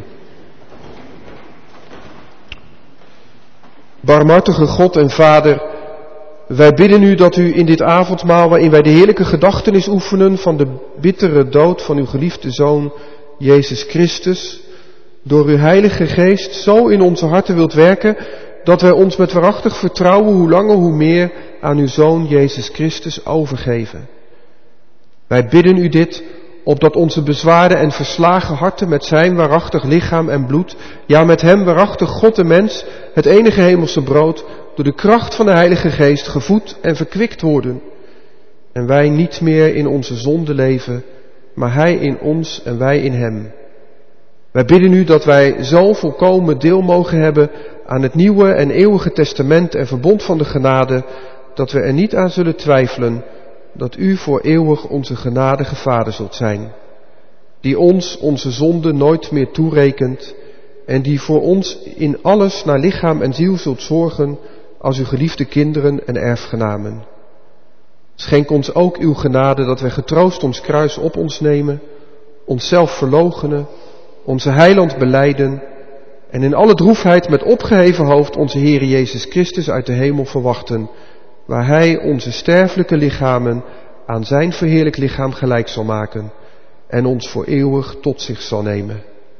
Barmhartige God en Vader, wij bidden u dat u in dit avondmaal, waarin wij de heerlijke gedachtenis oefenen van de bittere dood van uw geliefde Zoon, Jezus Christus, door uw Heilige Geest zo in onze harten wilt werken, dat wij ons met waarachtig vertrouwen hoe langer hoe meer aan uw Zoon Jezus Christus overgeven. Wij bidden u dit, opdat onze bezwaarde en verslagen harten met zijn waarachtig lichaam en bloed, ja met hem waarachtig God en mens, het enige hemelse brood, door de kracht van de Heilige Geest gevoed en verkwikt worden. En wij niet meer in onze zonde leven, maar hij in ons en wij in hem. Wij bidden u dat wij zo volkomen deel mogen hebben aan het nieuwe en eeuwige testament en verbond van de genade, dat we er niet aan zullen twijfelen dat u voor eeuwig onze genadige Vader zult zijn, die ons onze zonde nooit meer toerekent en die voor ons in alles naar lichaam en ziel zult zorgen als uw geliefde kinderen en erfgenamen. Schenk ons ook uw genade dat wij getroost ons kruis op ons nemen, onszelf verloochenen, onze heiland belijden en in alle droefheid met opgeheven hoofd onze Heere Jezus Christus uit de hemel verwachten, waar hij onze sterfelijke lichamen aan zijn verheerlijk lichaam gelijk zal maken en ons voor eeuwig tot zich zal nemen.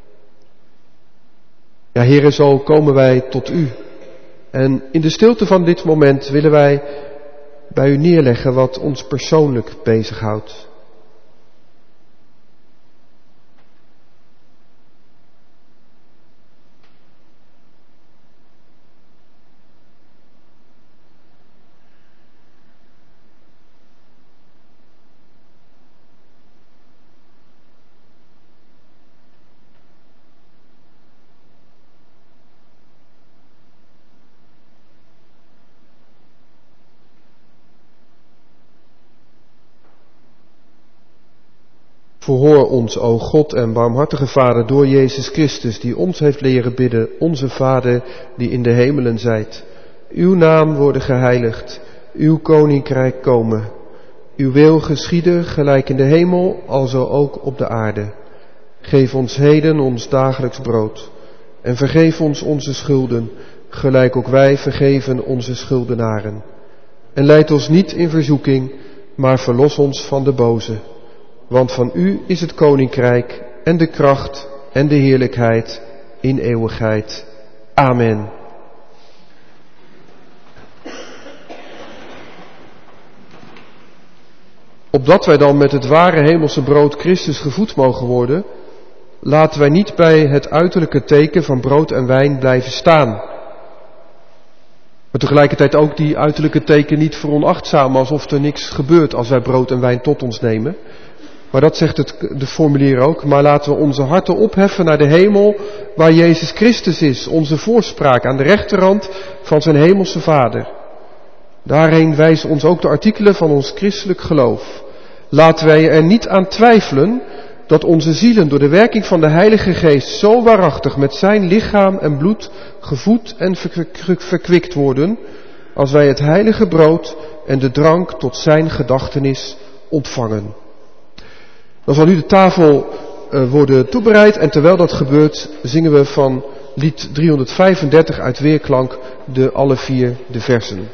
Ja, Heere, zo komen wij tot u. En in de stilte van dit moment willen wij bij u neerleggen wat ons persoonlijk bezighoudt. Verhoor ons, o God en barmhartige Vader, door Jezus Christus, die ons heeft leren bidden, onze Vader die in de hemelen zijt. Uw naam worden geheiligd, uw koninkrijk komen. Uw wil geschieden, gelijk in de hemel, alzo ook op de aarde. Geef ons heden ons dagelijks brood. En vergeef ons onze schulden, gelijk ook wij vergeven onze schuldenaren. En leid ons niet in verzoeking, maar verlos ons van de boze. Want van u is het koninkrijk en de kracht en de heerlijkheid in eeuwigheid. Amen. Opdat wij dan met het ware hemelse brood Christus gevoed mogen worden, laten wij niet bij het uiterlijke teken van brood en wijn blijven staan. Maar tegelijkertijd ook die uiterlijke teken niet veronachtzamen alsof er niks gebeurt als wij brood en wijn tot ons nemen. Maar dat zegt het, de formulier ook. Maar laten we onze harten opheffen naar de hemel, waar Jezus Christus is, onze voorspraak aan de rechterhand van zijn hemelse Vader. Daarheen wijzen ons ook de artikelen van ons christelijk geloof. Laten wij er niet aan twijfelen dat onze zielen door de werking van de Heilige Geest zo waarachtig met zijn lichaam en bloed gevoed en verkwikt worden, als wij het heilige brood en de drank tot zijn gedachtenis ontvangen. Dan zal nu de tafel uh, worden toebereid en terwijl dat gebeurt zingen we van lied driehonderdvijfendertig uit Weerklank de alle vier de versen.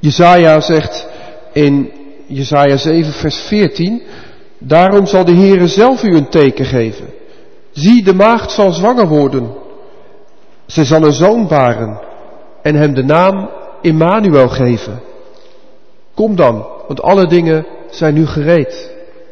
Jesaja zegt in Jesaja zeven vers veertien, daarom zal de Heere zelf u een teken geven. Zie, de maagd zal zwanger worden. Ze zal een zoon baren en hem de naam Immanuel geven. Kom dan, want alle dingen zijn nu gereed.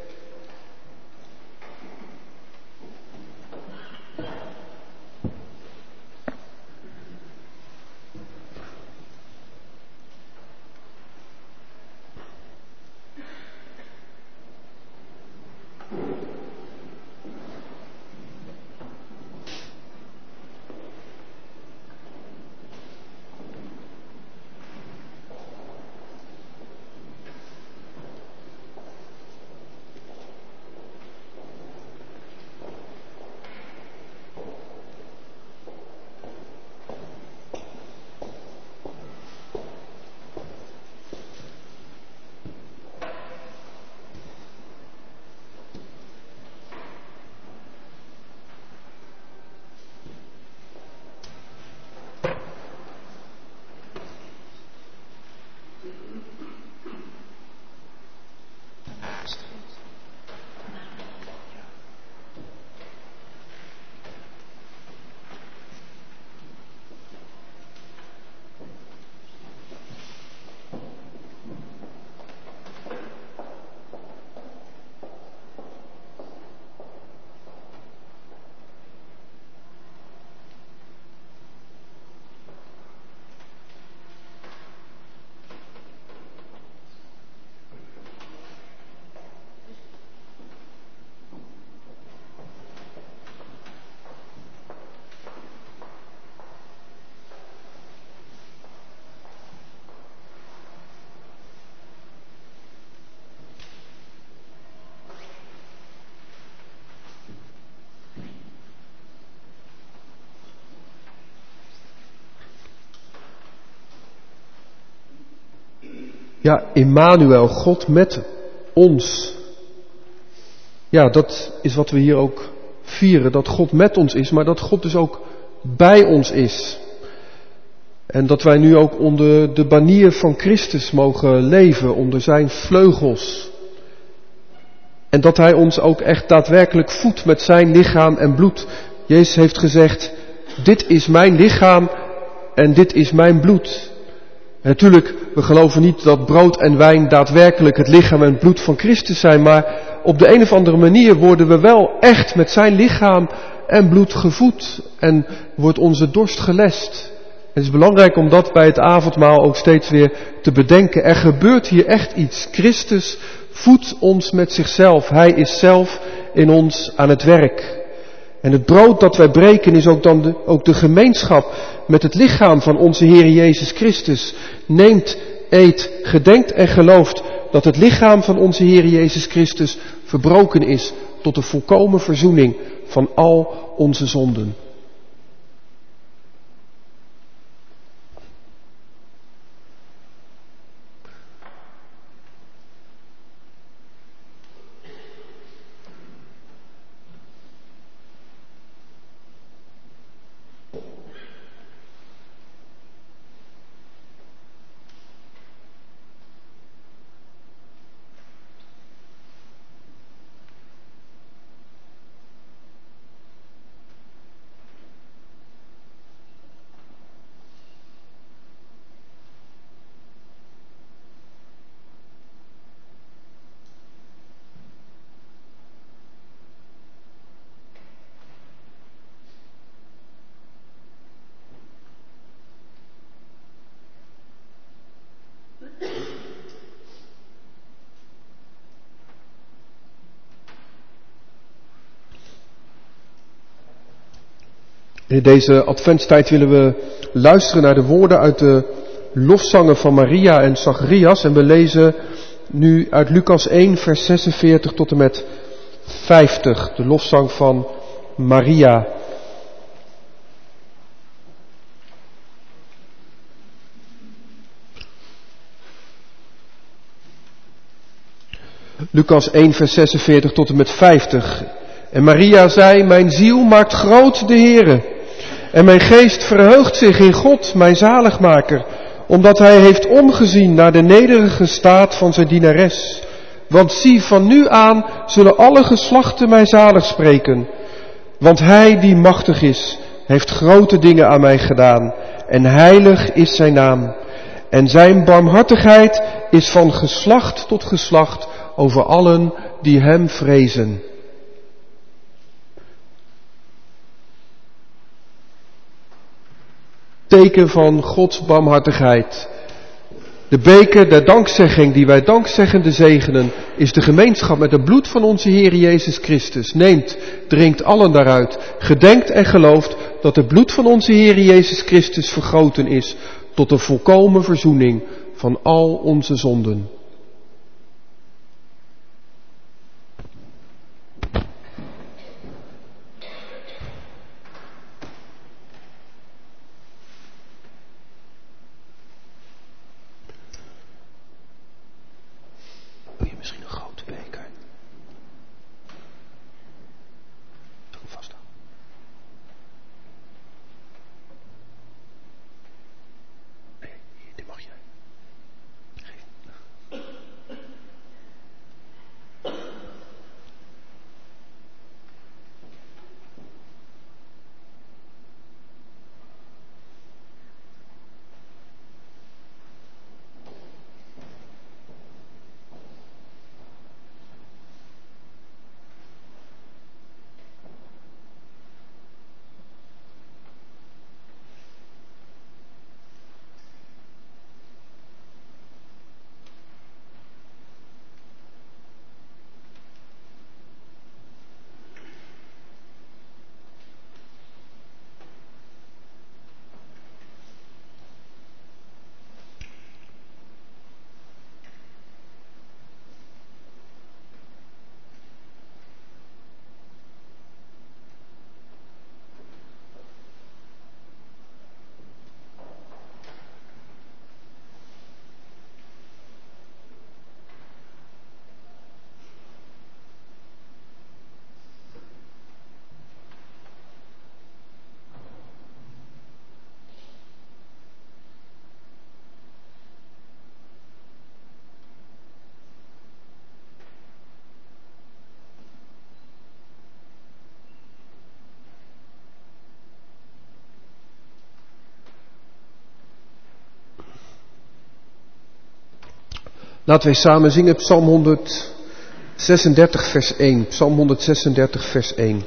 Ja, Immanuel, God met ons. Ja, dat is wat we hier ook vieren, dat God met ons is, maar dat God dus ook bij ons is. En dat wij nu ook onder de banier van Christus mogen leven, onder zijn vleugels. En dat hij ons ook echt daadwerkelijk voedt met zijn lichaam en bloed. Jezus heeft gezegd, dit is mijn lichaam en dit is mijn bloed. En natuurlijk, we geloven niet dat brood en wijn daadwerkelijk het lichaam en het bloed van Christus zijn, maar op de een of andere manier worden we wel echt met zijn lichaam en bloed gevoed en wordt onze dorst gelest. Het is belangrijk om dat bij het avondmaal ook steeds weer te bedenken. Er gebeurt hier echt iets. Christus voedt ons met zichzelf. Hij is zelf in ons aan het werk. En het brood dat wij breken is ook dan de, ook de gemeenschap met het lichaam van onze Heer Jezus Christus. Neemt, eet, gedenkt en gelooft dat het lichaam van onze Heer Jezus Christus verbroken is tot de volkomen verzoening van al onze zonden. In deze adventstijd willen we luisteren naar de woorden uit de lofzangen van Maria en Zacharias. En we lezen nu uit Lucas één vers zesenveertig tot en met vijftig, de lofzang van Maria. Lucas één vers zesenveertig tot en met vijftig. En Maria zei, mijn ziel maakt groot de Heere. En mijn geest verheugt zich in God, mijn zaligmaker, omdat hij heeft omgezien naar de nederige staat van zijn dienares. Want zie, van nu aan zullen alle geslachten mij zalig spreken. Want hij die machtig is, heeft grote dingen aan mij gedaan. En heilig is zijn naam. En zijn barmhartigheid is van geslacht tot geslacht over allen die hem vrezen. Teken van Gods barmhartigheid. De beker der dankzegging die wij dankzeggende zegenen, is de gemeenschap met het bloed van onze Heer Jezus Christus. Neemt, drinkt allen daaruit, gedenkt en gelooft dat het bloed van onze Heer Jezus Christus vergoten is tot de volkomen verzoening van al onze zonden. Wil je misschien een grote beker? Zal ik hem vasthouden? Nee, dit mag jij. Geef. Laten wij samen zingen Psalm honderdzesendertig vers één. Psalm honderdzesendertig vers één.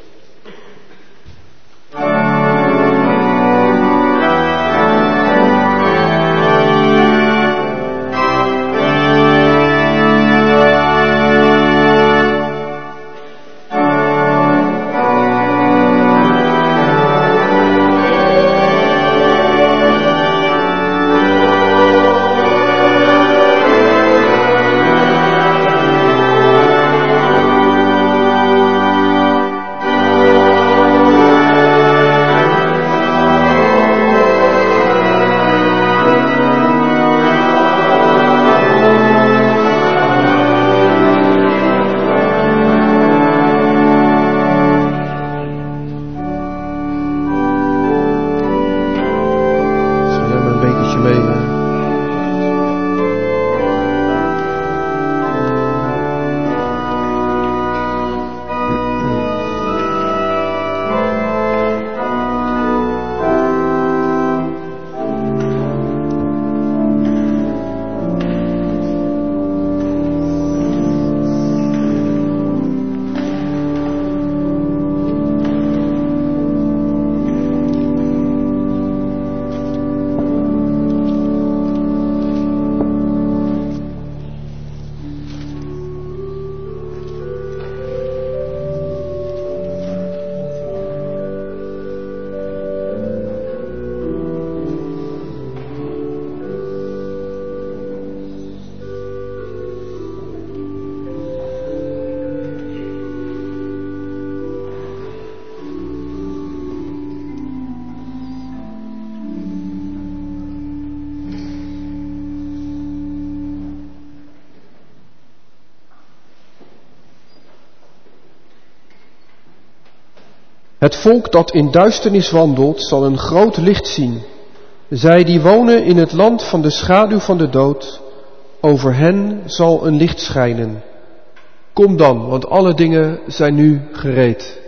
Het volk dat in duisternis wandelt, zal een groot licht zien. Zij die wonen in het land van de schaduw van de dood, over hen zal een licht schijnen. Kom dan, want alle dingen zijn nu gereed.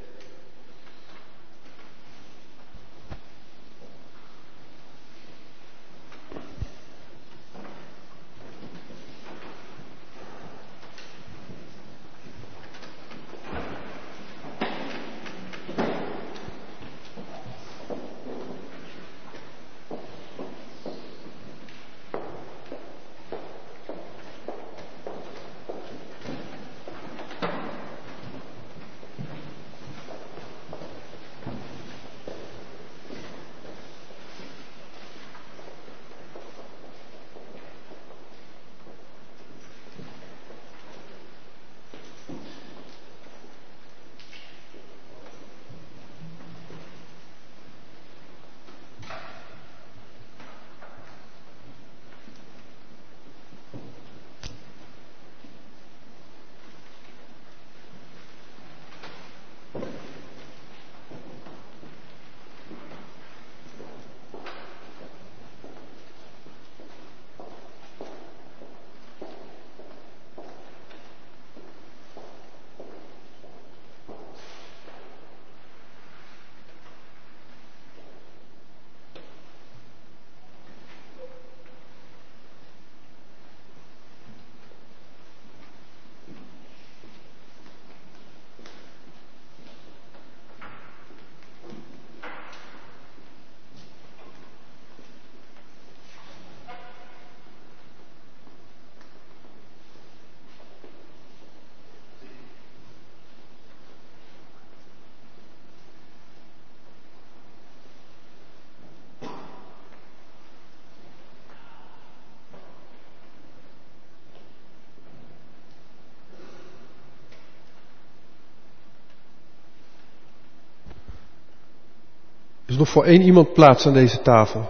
Er is nog voor één iemand plaats aan deze tafel.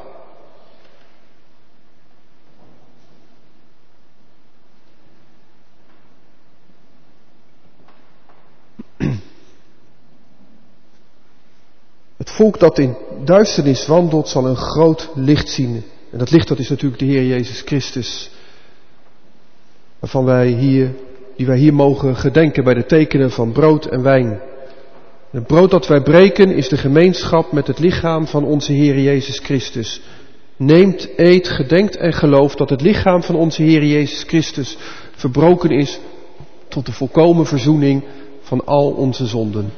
Het volk dat in duisternis wandelt zal een groot licht zien. En dat licht dat is natuurlijk de Heer Jezus Christus. Waarvan wij hier, die wij hier mogen gedenken bij de tekenen van brood en wijn. Het brood dat wij breken is de gemeenschap met het lichaam van onze Heer Jezus Christus. Neemt, eet, gedenkt en gelooft dat het lichaam van onze Heer Jezus Christus verbroken is tot de volkomen verzoening van al onze zonden.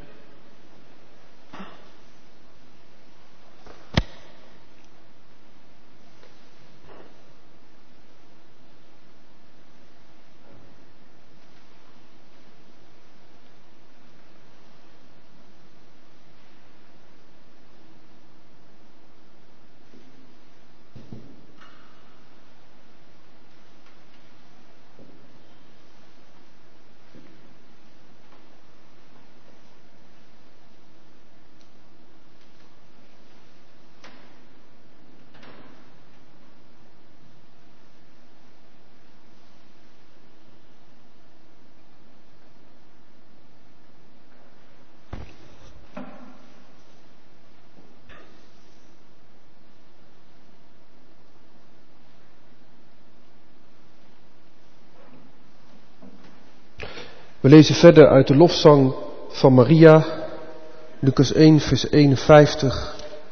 We lezen verder uit de lofzang van Maria, Lucas één, vers eenenvijftig.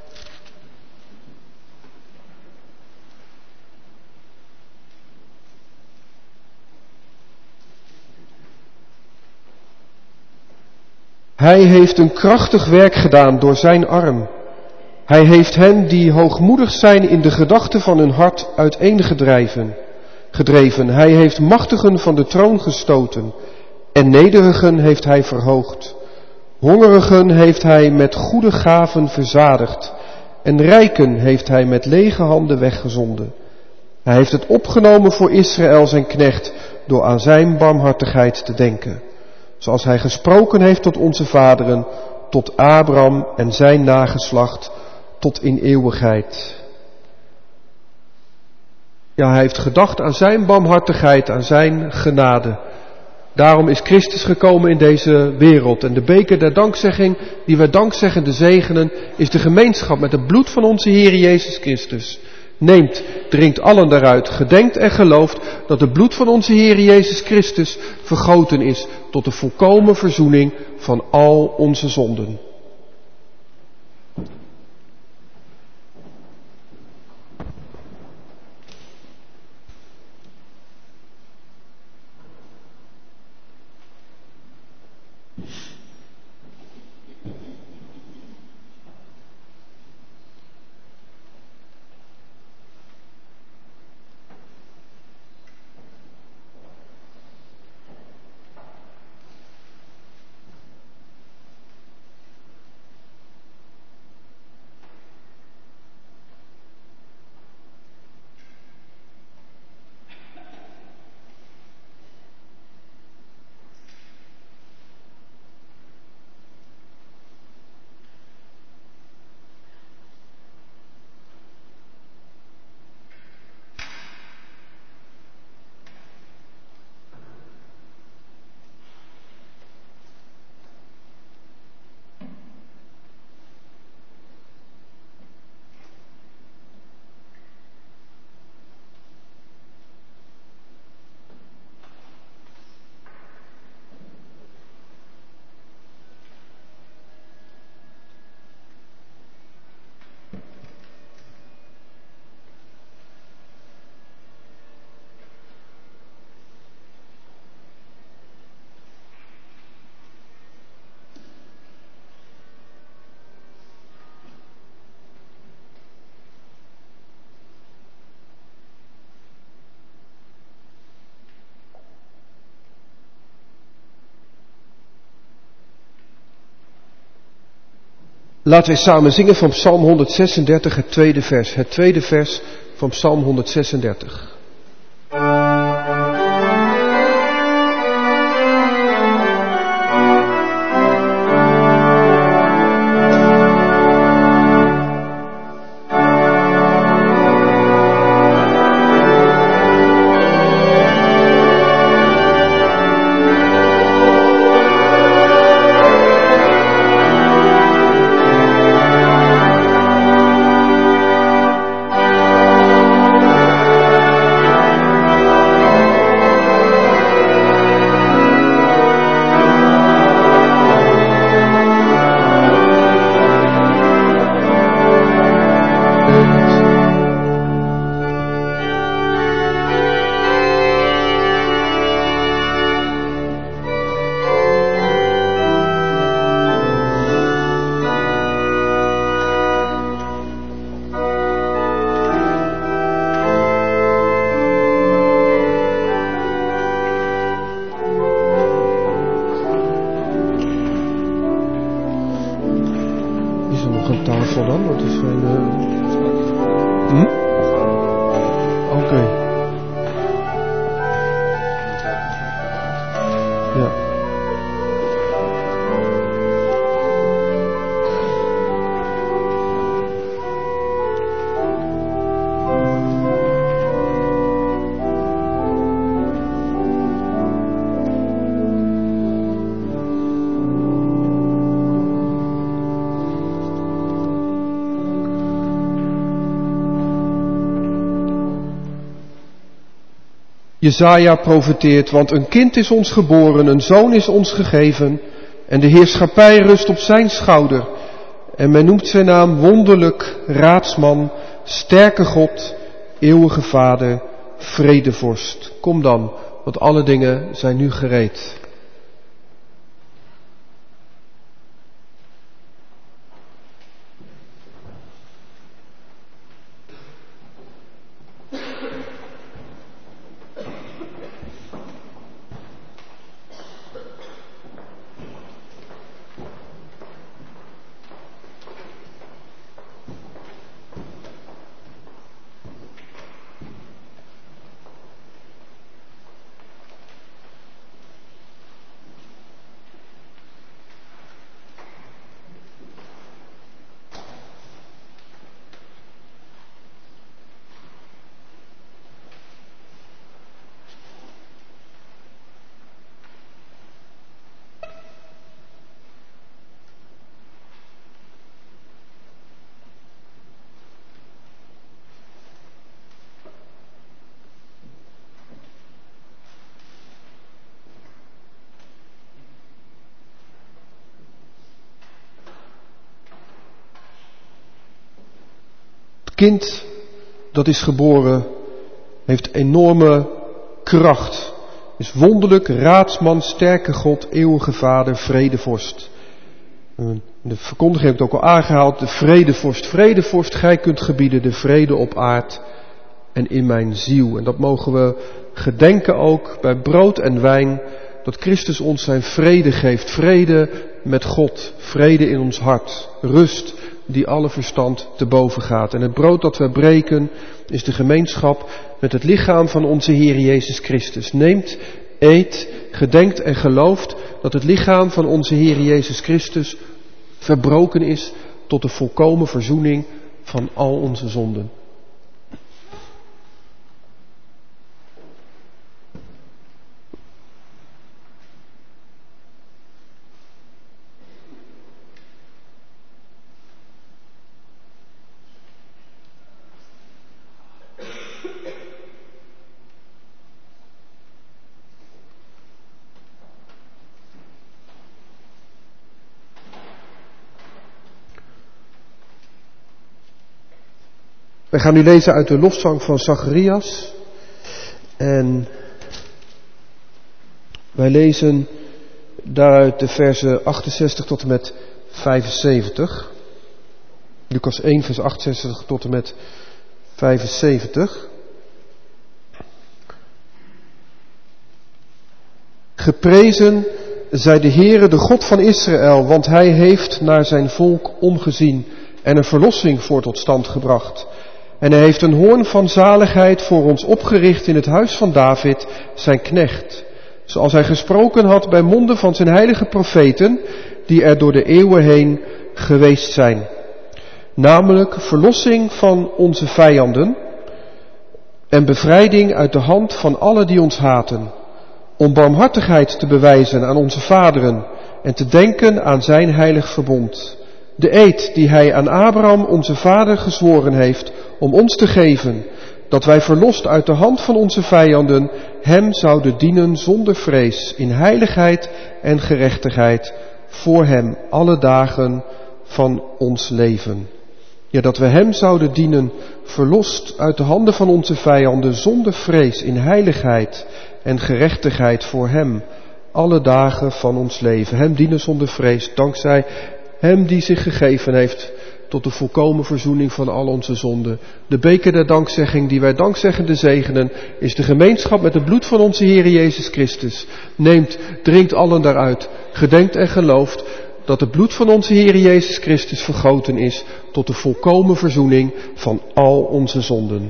Hij heeft een krachtig werk gedaan door zijn arm. Hij heeft hen die hoogmoedig zijn in de gedachten van hun hart uiteengedreven. Gedreven. Hij heeft machtigen van de troon gestoten. En nederigen heeft hij verhoogd. Hongerigen heeft hij met goede gaven verzadigd. En rijken heeft hij met lege handen weggezonden. Hij heeft het opgenomen voor Israël zijn knecht, door aan zijn barmhartigheid te denken. Zoals hij gesproken heeft tot onze vaderen, tot Abraham en zijn nageslacht, tot in eeuwigheid. Ja, hij heeft gedacht aan zijn barmhartigheid, aan zijn genade. Daarom is Christus gekomen in deze wereld. En de beker der dankzegging, die wij dankzeggende zegenen, is de gemeenschap met het bloed van onze Heer Jezus Christus. Neemt, drinkt allen daaruit, gedenkt en gelooft dat het bloed van onze Heer Jezus Christus vergoten is tot de volkomen verzoening van al onze zonden. Laten we samen zingen van Psalm honderdzesendertig, het tweede vers. Het tweede vers van Psalm honderdzesendertig. Jesaja profeteert, want een kind is ons geboren, een zoon is ons gegeven, en de heerschappij rust op zijn schouder. En men noemt zijn naam wonderlijk, raadsman, sterke God, eeuwige Vader, vredevorst. Kom dan, want alle dingen zijn nu gereed. kind dat is geboren heeft enorme kracht. Is wonderlijk, raadsman, sterke God, eeuwige Vader, vredevorst. De verkondiging heb ik ook al aangehaald. De vredevorst, vredevorst, gij kunt gebieden de vrede op aard en in mijn ziel. En dat mogen we gedenken ook bij brood en wijn. Dat Christus ons zijn vrede geeft. Vrede met God. Vrede in ons hart. Rust die alle verstand te boven gaat. En het brood dat we breken is de gemeenschap met het lichaam van onze Heer Jezus Christus. Neemt, eet, gedenkt en gelooft dat het lichaam van onze Heer Jezus Christus verbroken is tot de volkomen verzoening van al onze zonden. Wij gaan nu lezen uit de lofzang van Zacharias. En wij lezen daaruit de versen achtenzestig tot en met vijfenzeventig. Lucas één, vers achtenzestig tot en met vijfenzeventig. Geprezen zij de Heere, de God van Israël, want hij heeft naar zijn volk omgezien en een verlossing voor tot stand gebracht. En hij heeft een hoorn van zaligheid voor ons opgericht in het huis van David, zijn knecht. Zoals hij gesproken had bij monden van zijn heilige profeten, die er door de eeuwen heen geweest zijn. Namelijk verlossing van onze vijanden en bevrijding uit de hand van allen die ons haten. Om barmhartigheid te bewijzen aan onze vaderen en te denken aan zijn heilig verbond. De eed die hij aan Abraham onze vader gezworen heeft om ons te geven, dat wij verlost uit de hand van onze vijanden hem zouden dienen zonder vrees, in heiligheid en gerechtigheid, voor hem alle dagen van ons leven. Ja, dat we hem zouden dienen, verlost uit de handen van onze vijanden, zonder vrees, in heiligheid en gerechtigheid voor hem, alle dagen van ons leven. Hem dienen zonder vrees, dankzij hem die zich gegeven heeft tot de volkomen verzoening van al onze zonden. De beker der dankzegging die wij dankzeggende zegenen, is de gemeenschap met het bloed van onze Heer Jezus Christus. Neemt, drinkt allen daaruit, gedenkt en gelooft dat het bloed van onze Heer Jezus Christus vergoten is tot de volkomen verzoening van al onze zonden.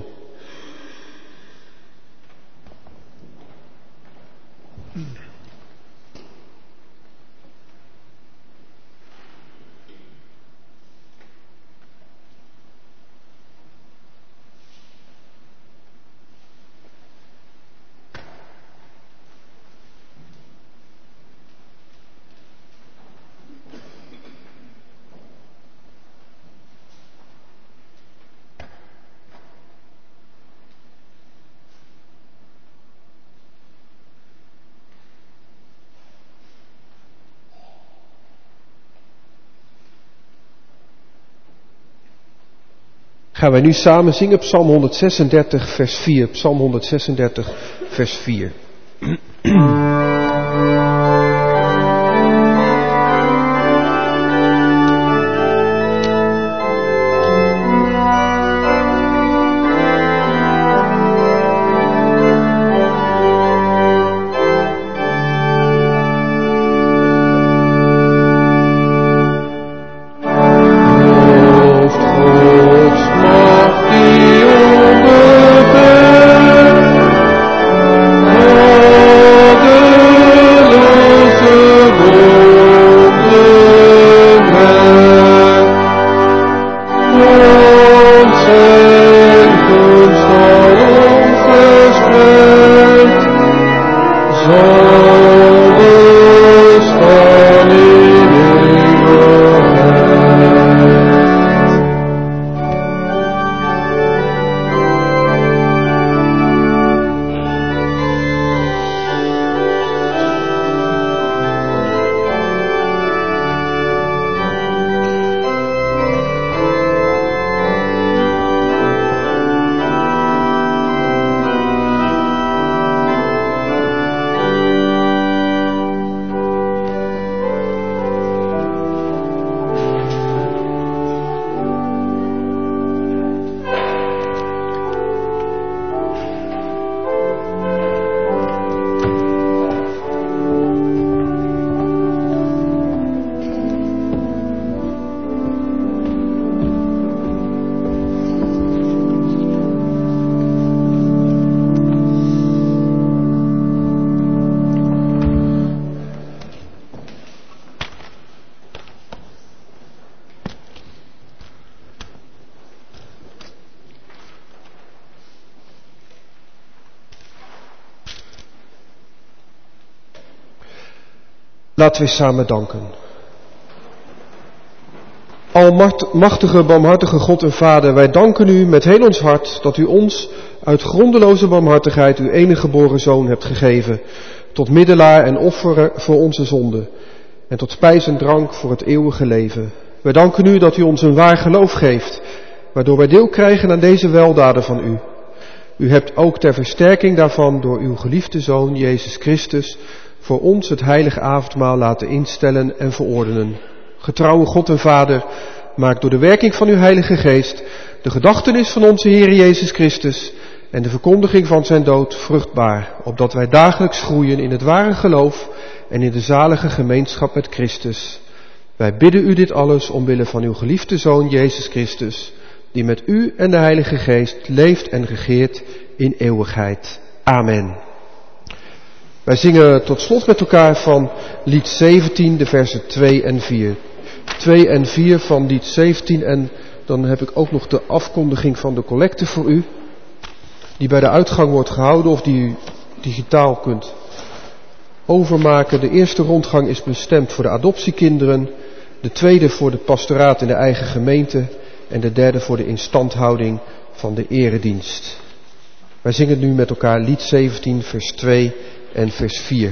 Gaan wij nu samen zingen Psalm honderdzesendertig vers vier. Psalm honderdzesendertig vers vier. The Laten we samen danken. Almachtige, barmhartige God en Vader, wij danken u met heel ons hart dat u ons uit grondeloze barmhartigheid uw enige geboren Zoon hebt gegeven, tot middelaar en offer voor onze zonden en tot spijs en drank voor het eeuwige leven. Wij danken u dat u ons een waar geloof geeft, waardoor wij deel krijgen aan deze weldaden van u. U hebt ook ter versterking daarvan door uw geliefde Zoon, Jezus Christus, voor ons het heilige avondmaal laten instellen en verordenen. Getrouwe God en Vader, maak door de werking van uw Heilige Geest de gedachtenis van onze Heer Jezus Christus en de verkondiging van zijn dood vruchtbaar, opdat wij dagelijks groeien in het ware geloof en in de zalige gemeenschap met Christus. Wij bidden u dit alles omwille van uw geliefde Zoon Jezus Christus, die met u en de Heilige Geest leeft en regeert in eeuwigheid. Amen. Wij zingen tot slot met elkaar van lied zeventien, de versen twee en vier. twee en vier van lied zeventien en dan heb ik ook nog de afkondiging van de collecte voor u, die bij de uitgang wordt gehouden of die u digitaal kunt overmaken. De eerste rondgang is bestemd voor de adoptiekinderen, de tweede voor de pastoraat in de eigen gemeente en de derde voor de instandhouding van de eredienst. Wij zingen nu met elkaar lied zeventien, vers twee en vers vier.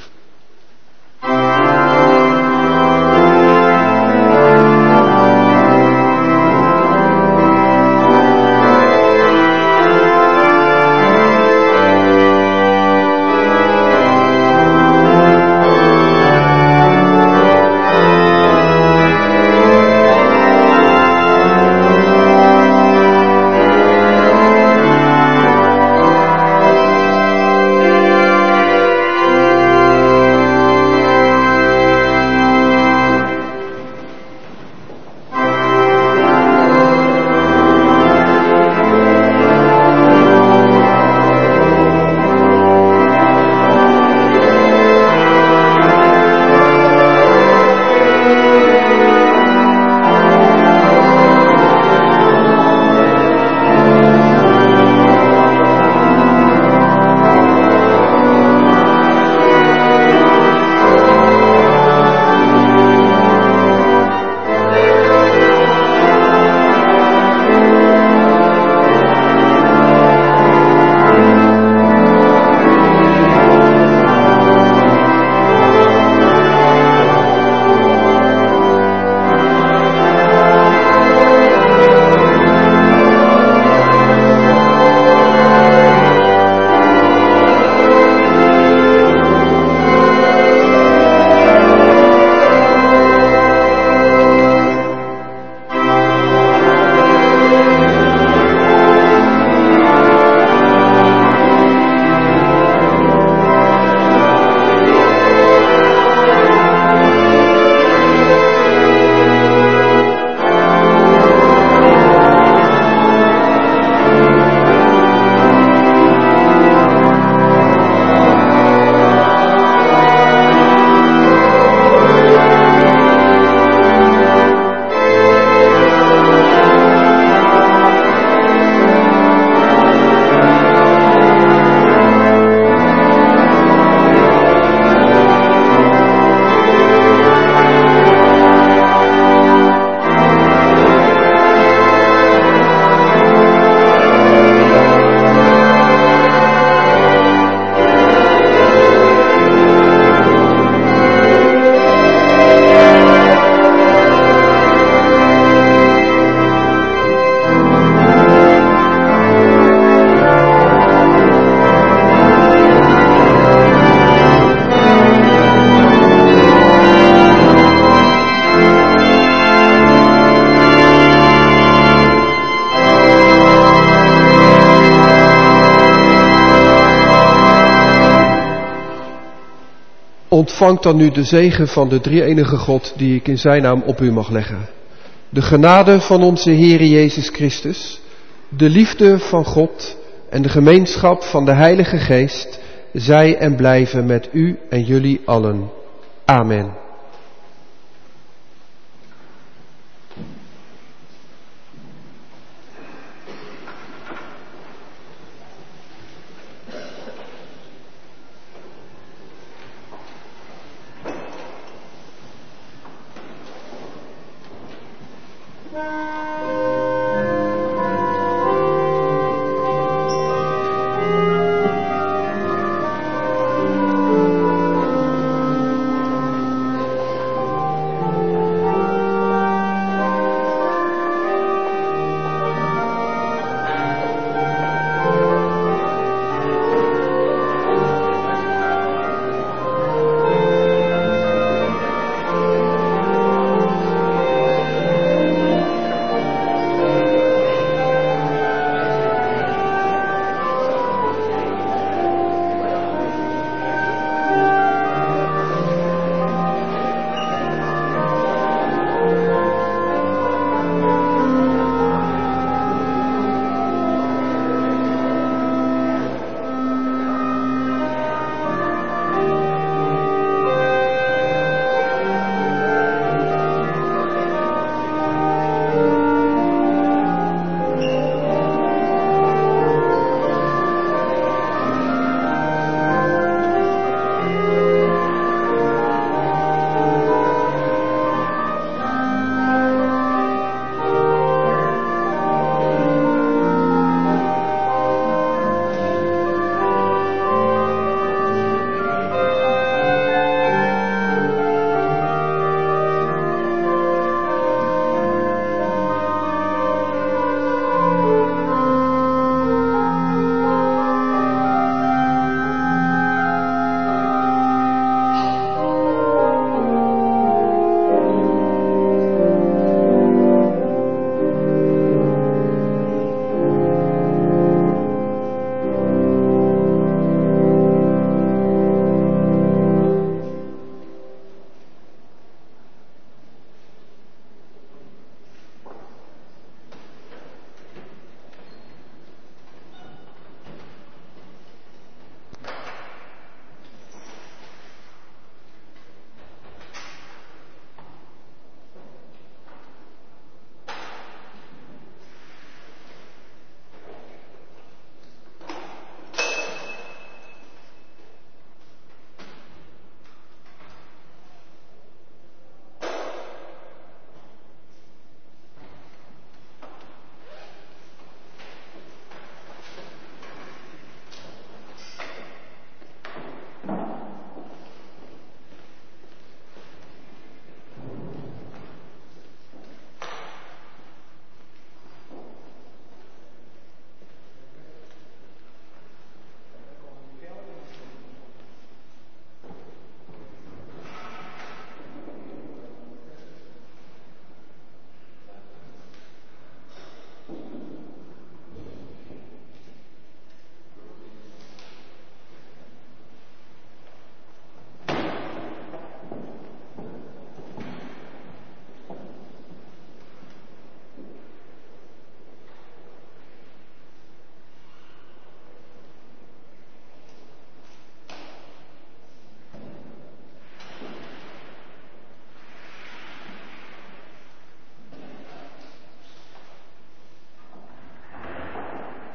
Ontvangt dan nu de zegen van de drie-enige God die ik in zijn naam op u mag leggen. De genade van onze Heere Jezus Christus, de liefde van God en de gemeenschap van de Heilige Geest, zij en blijven met u en jullie allen. Amen.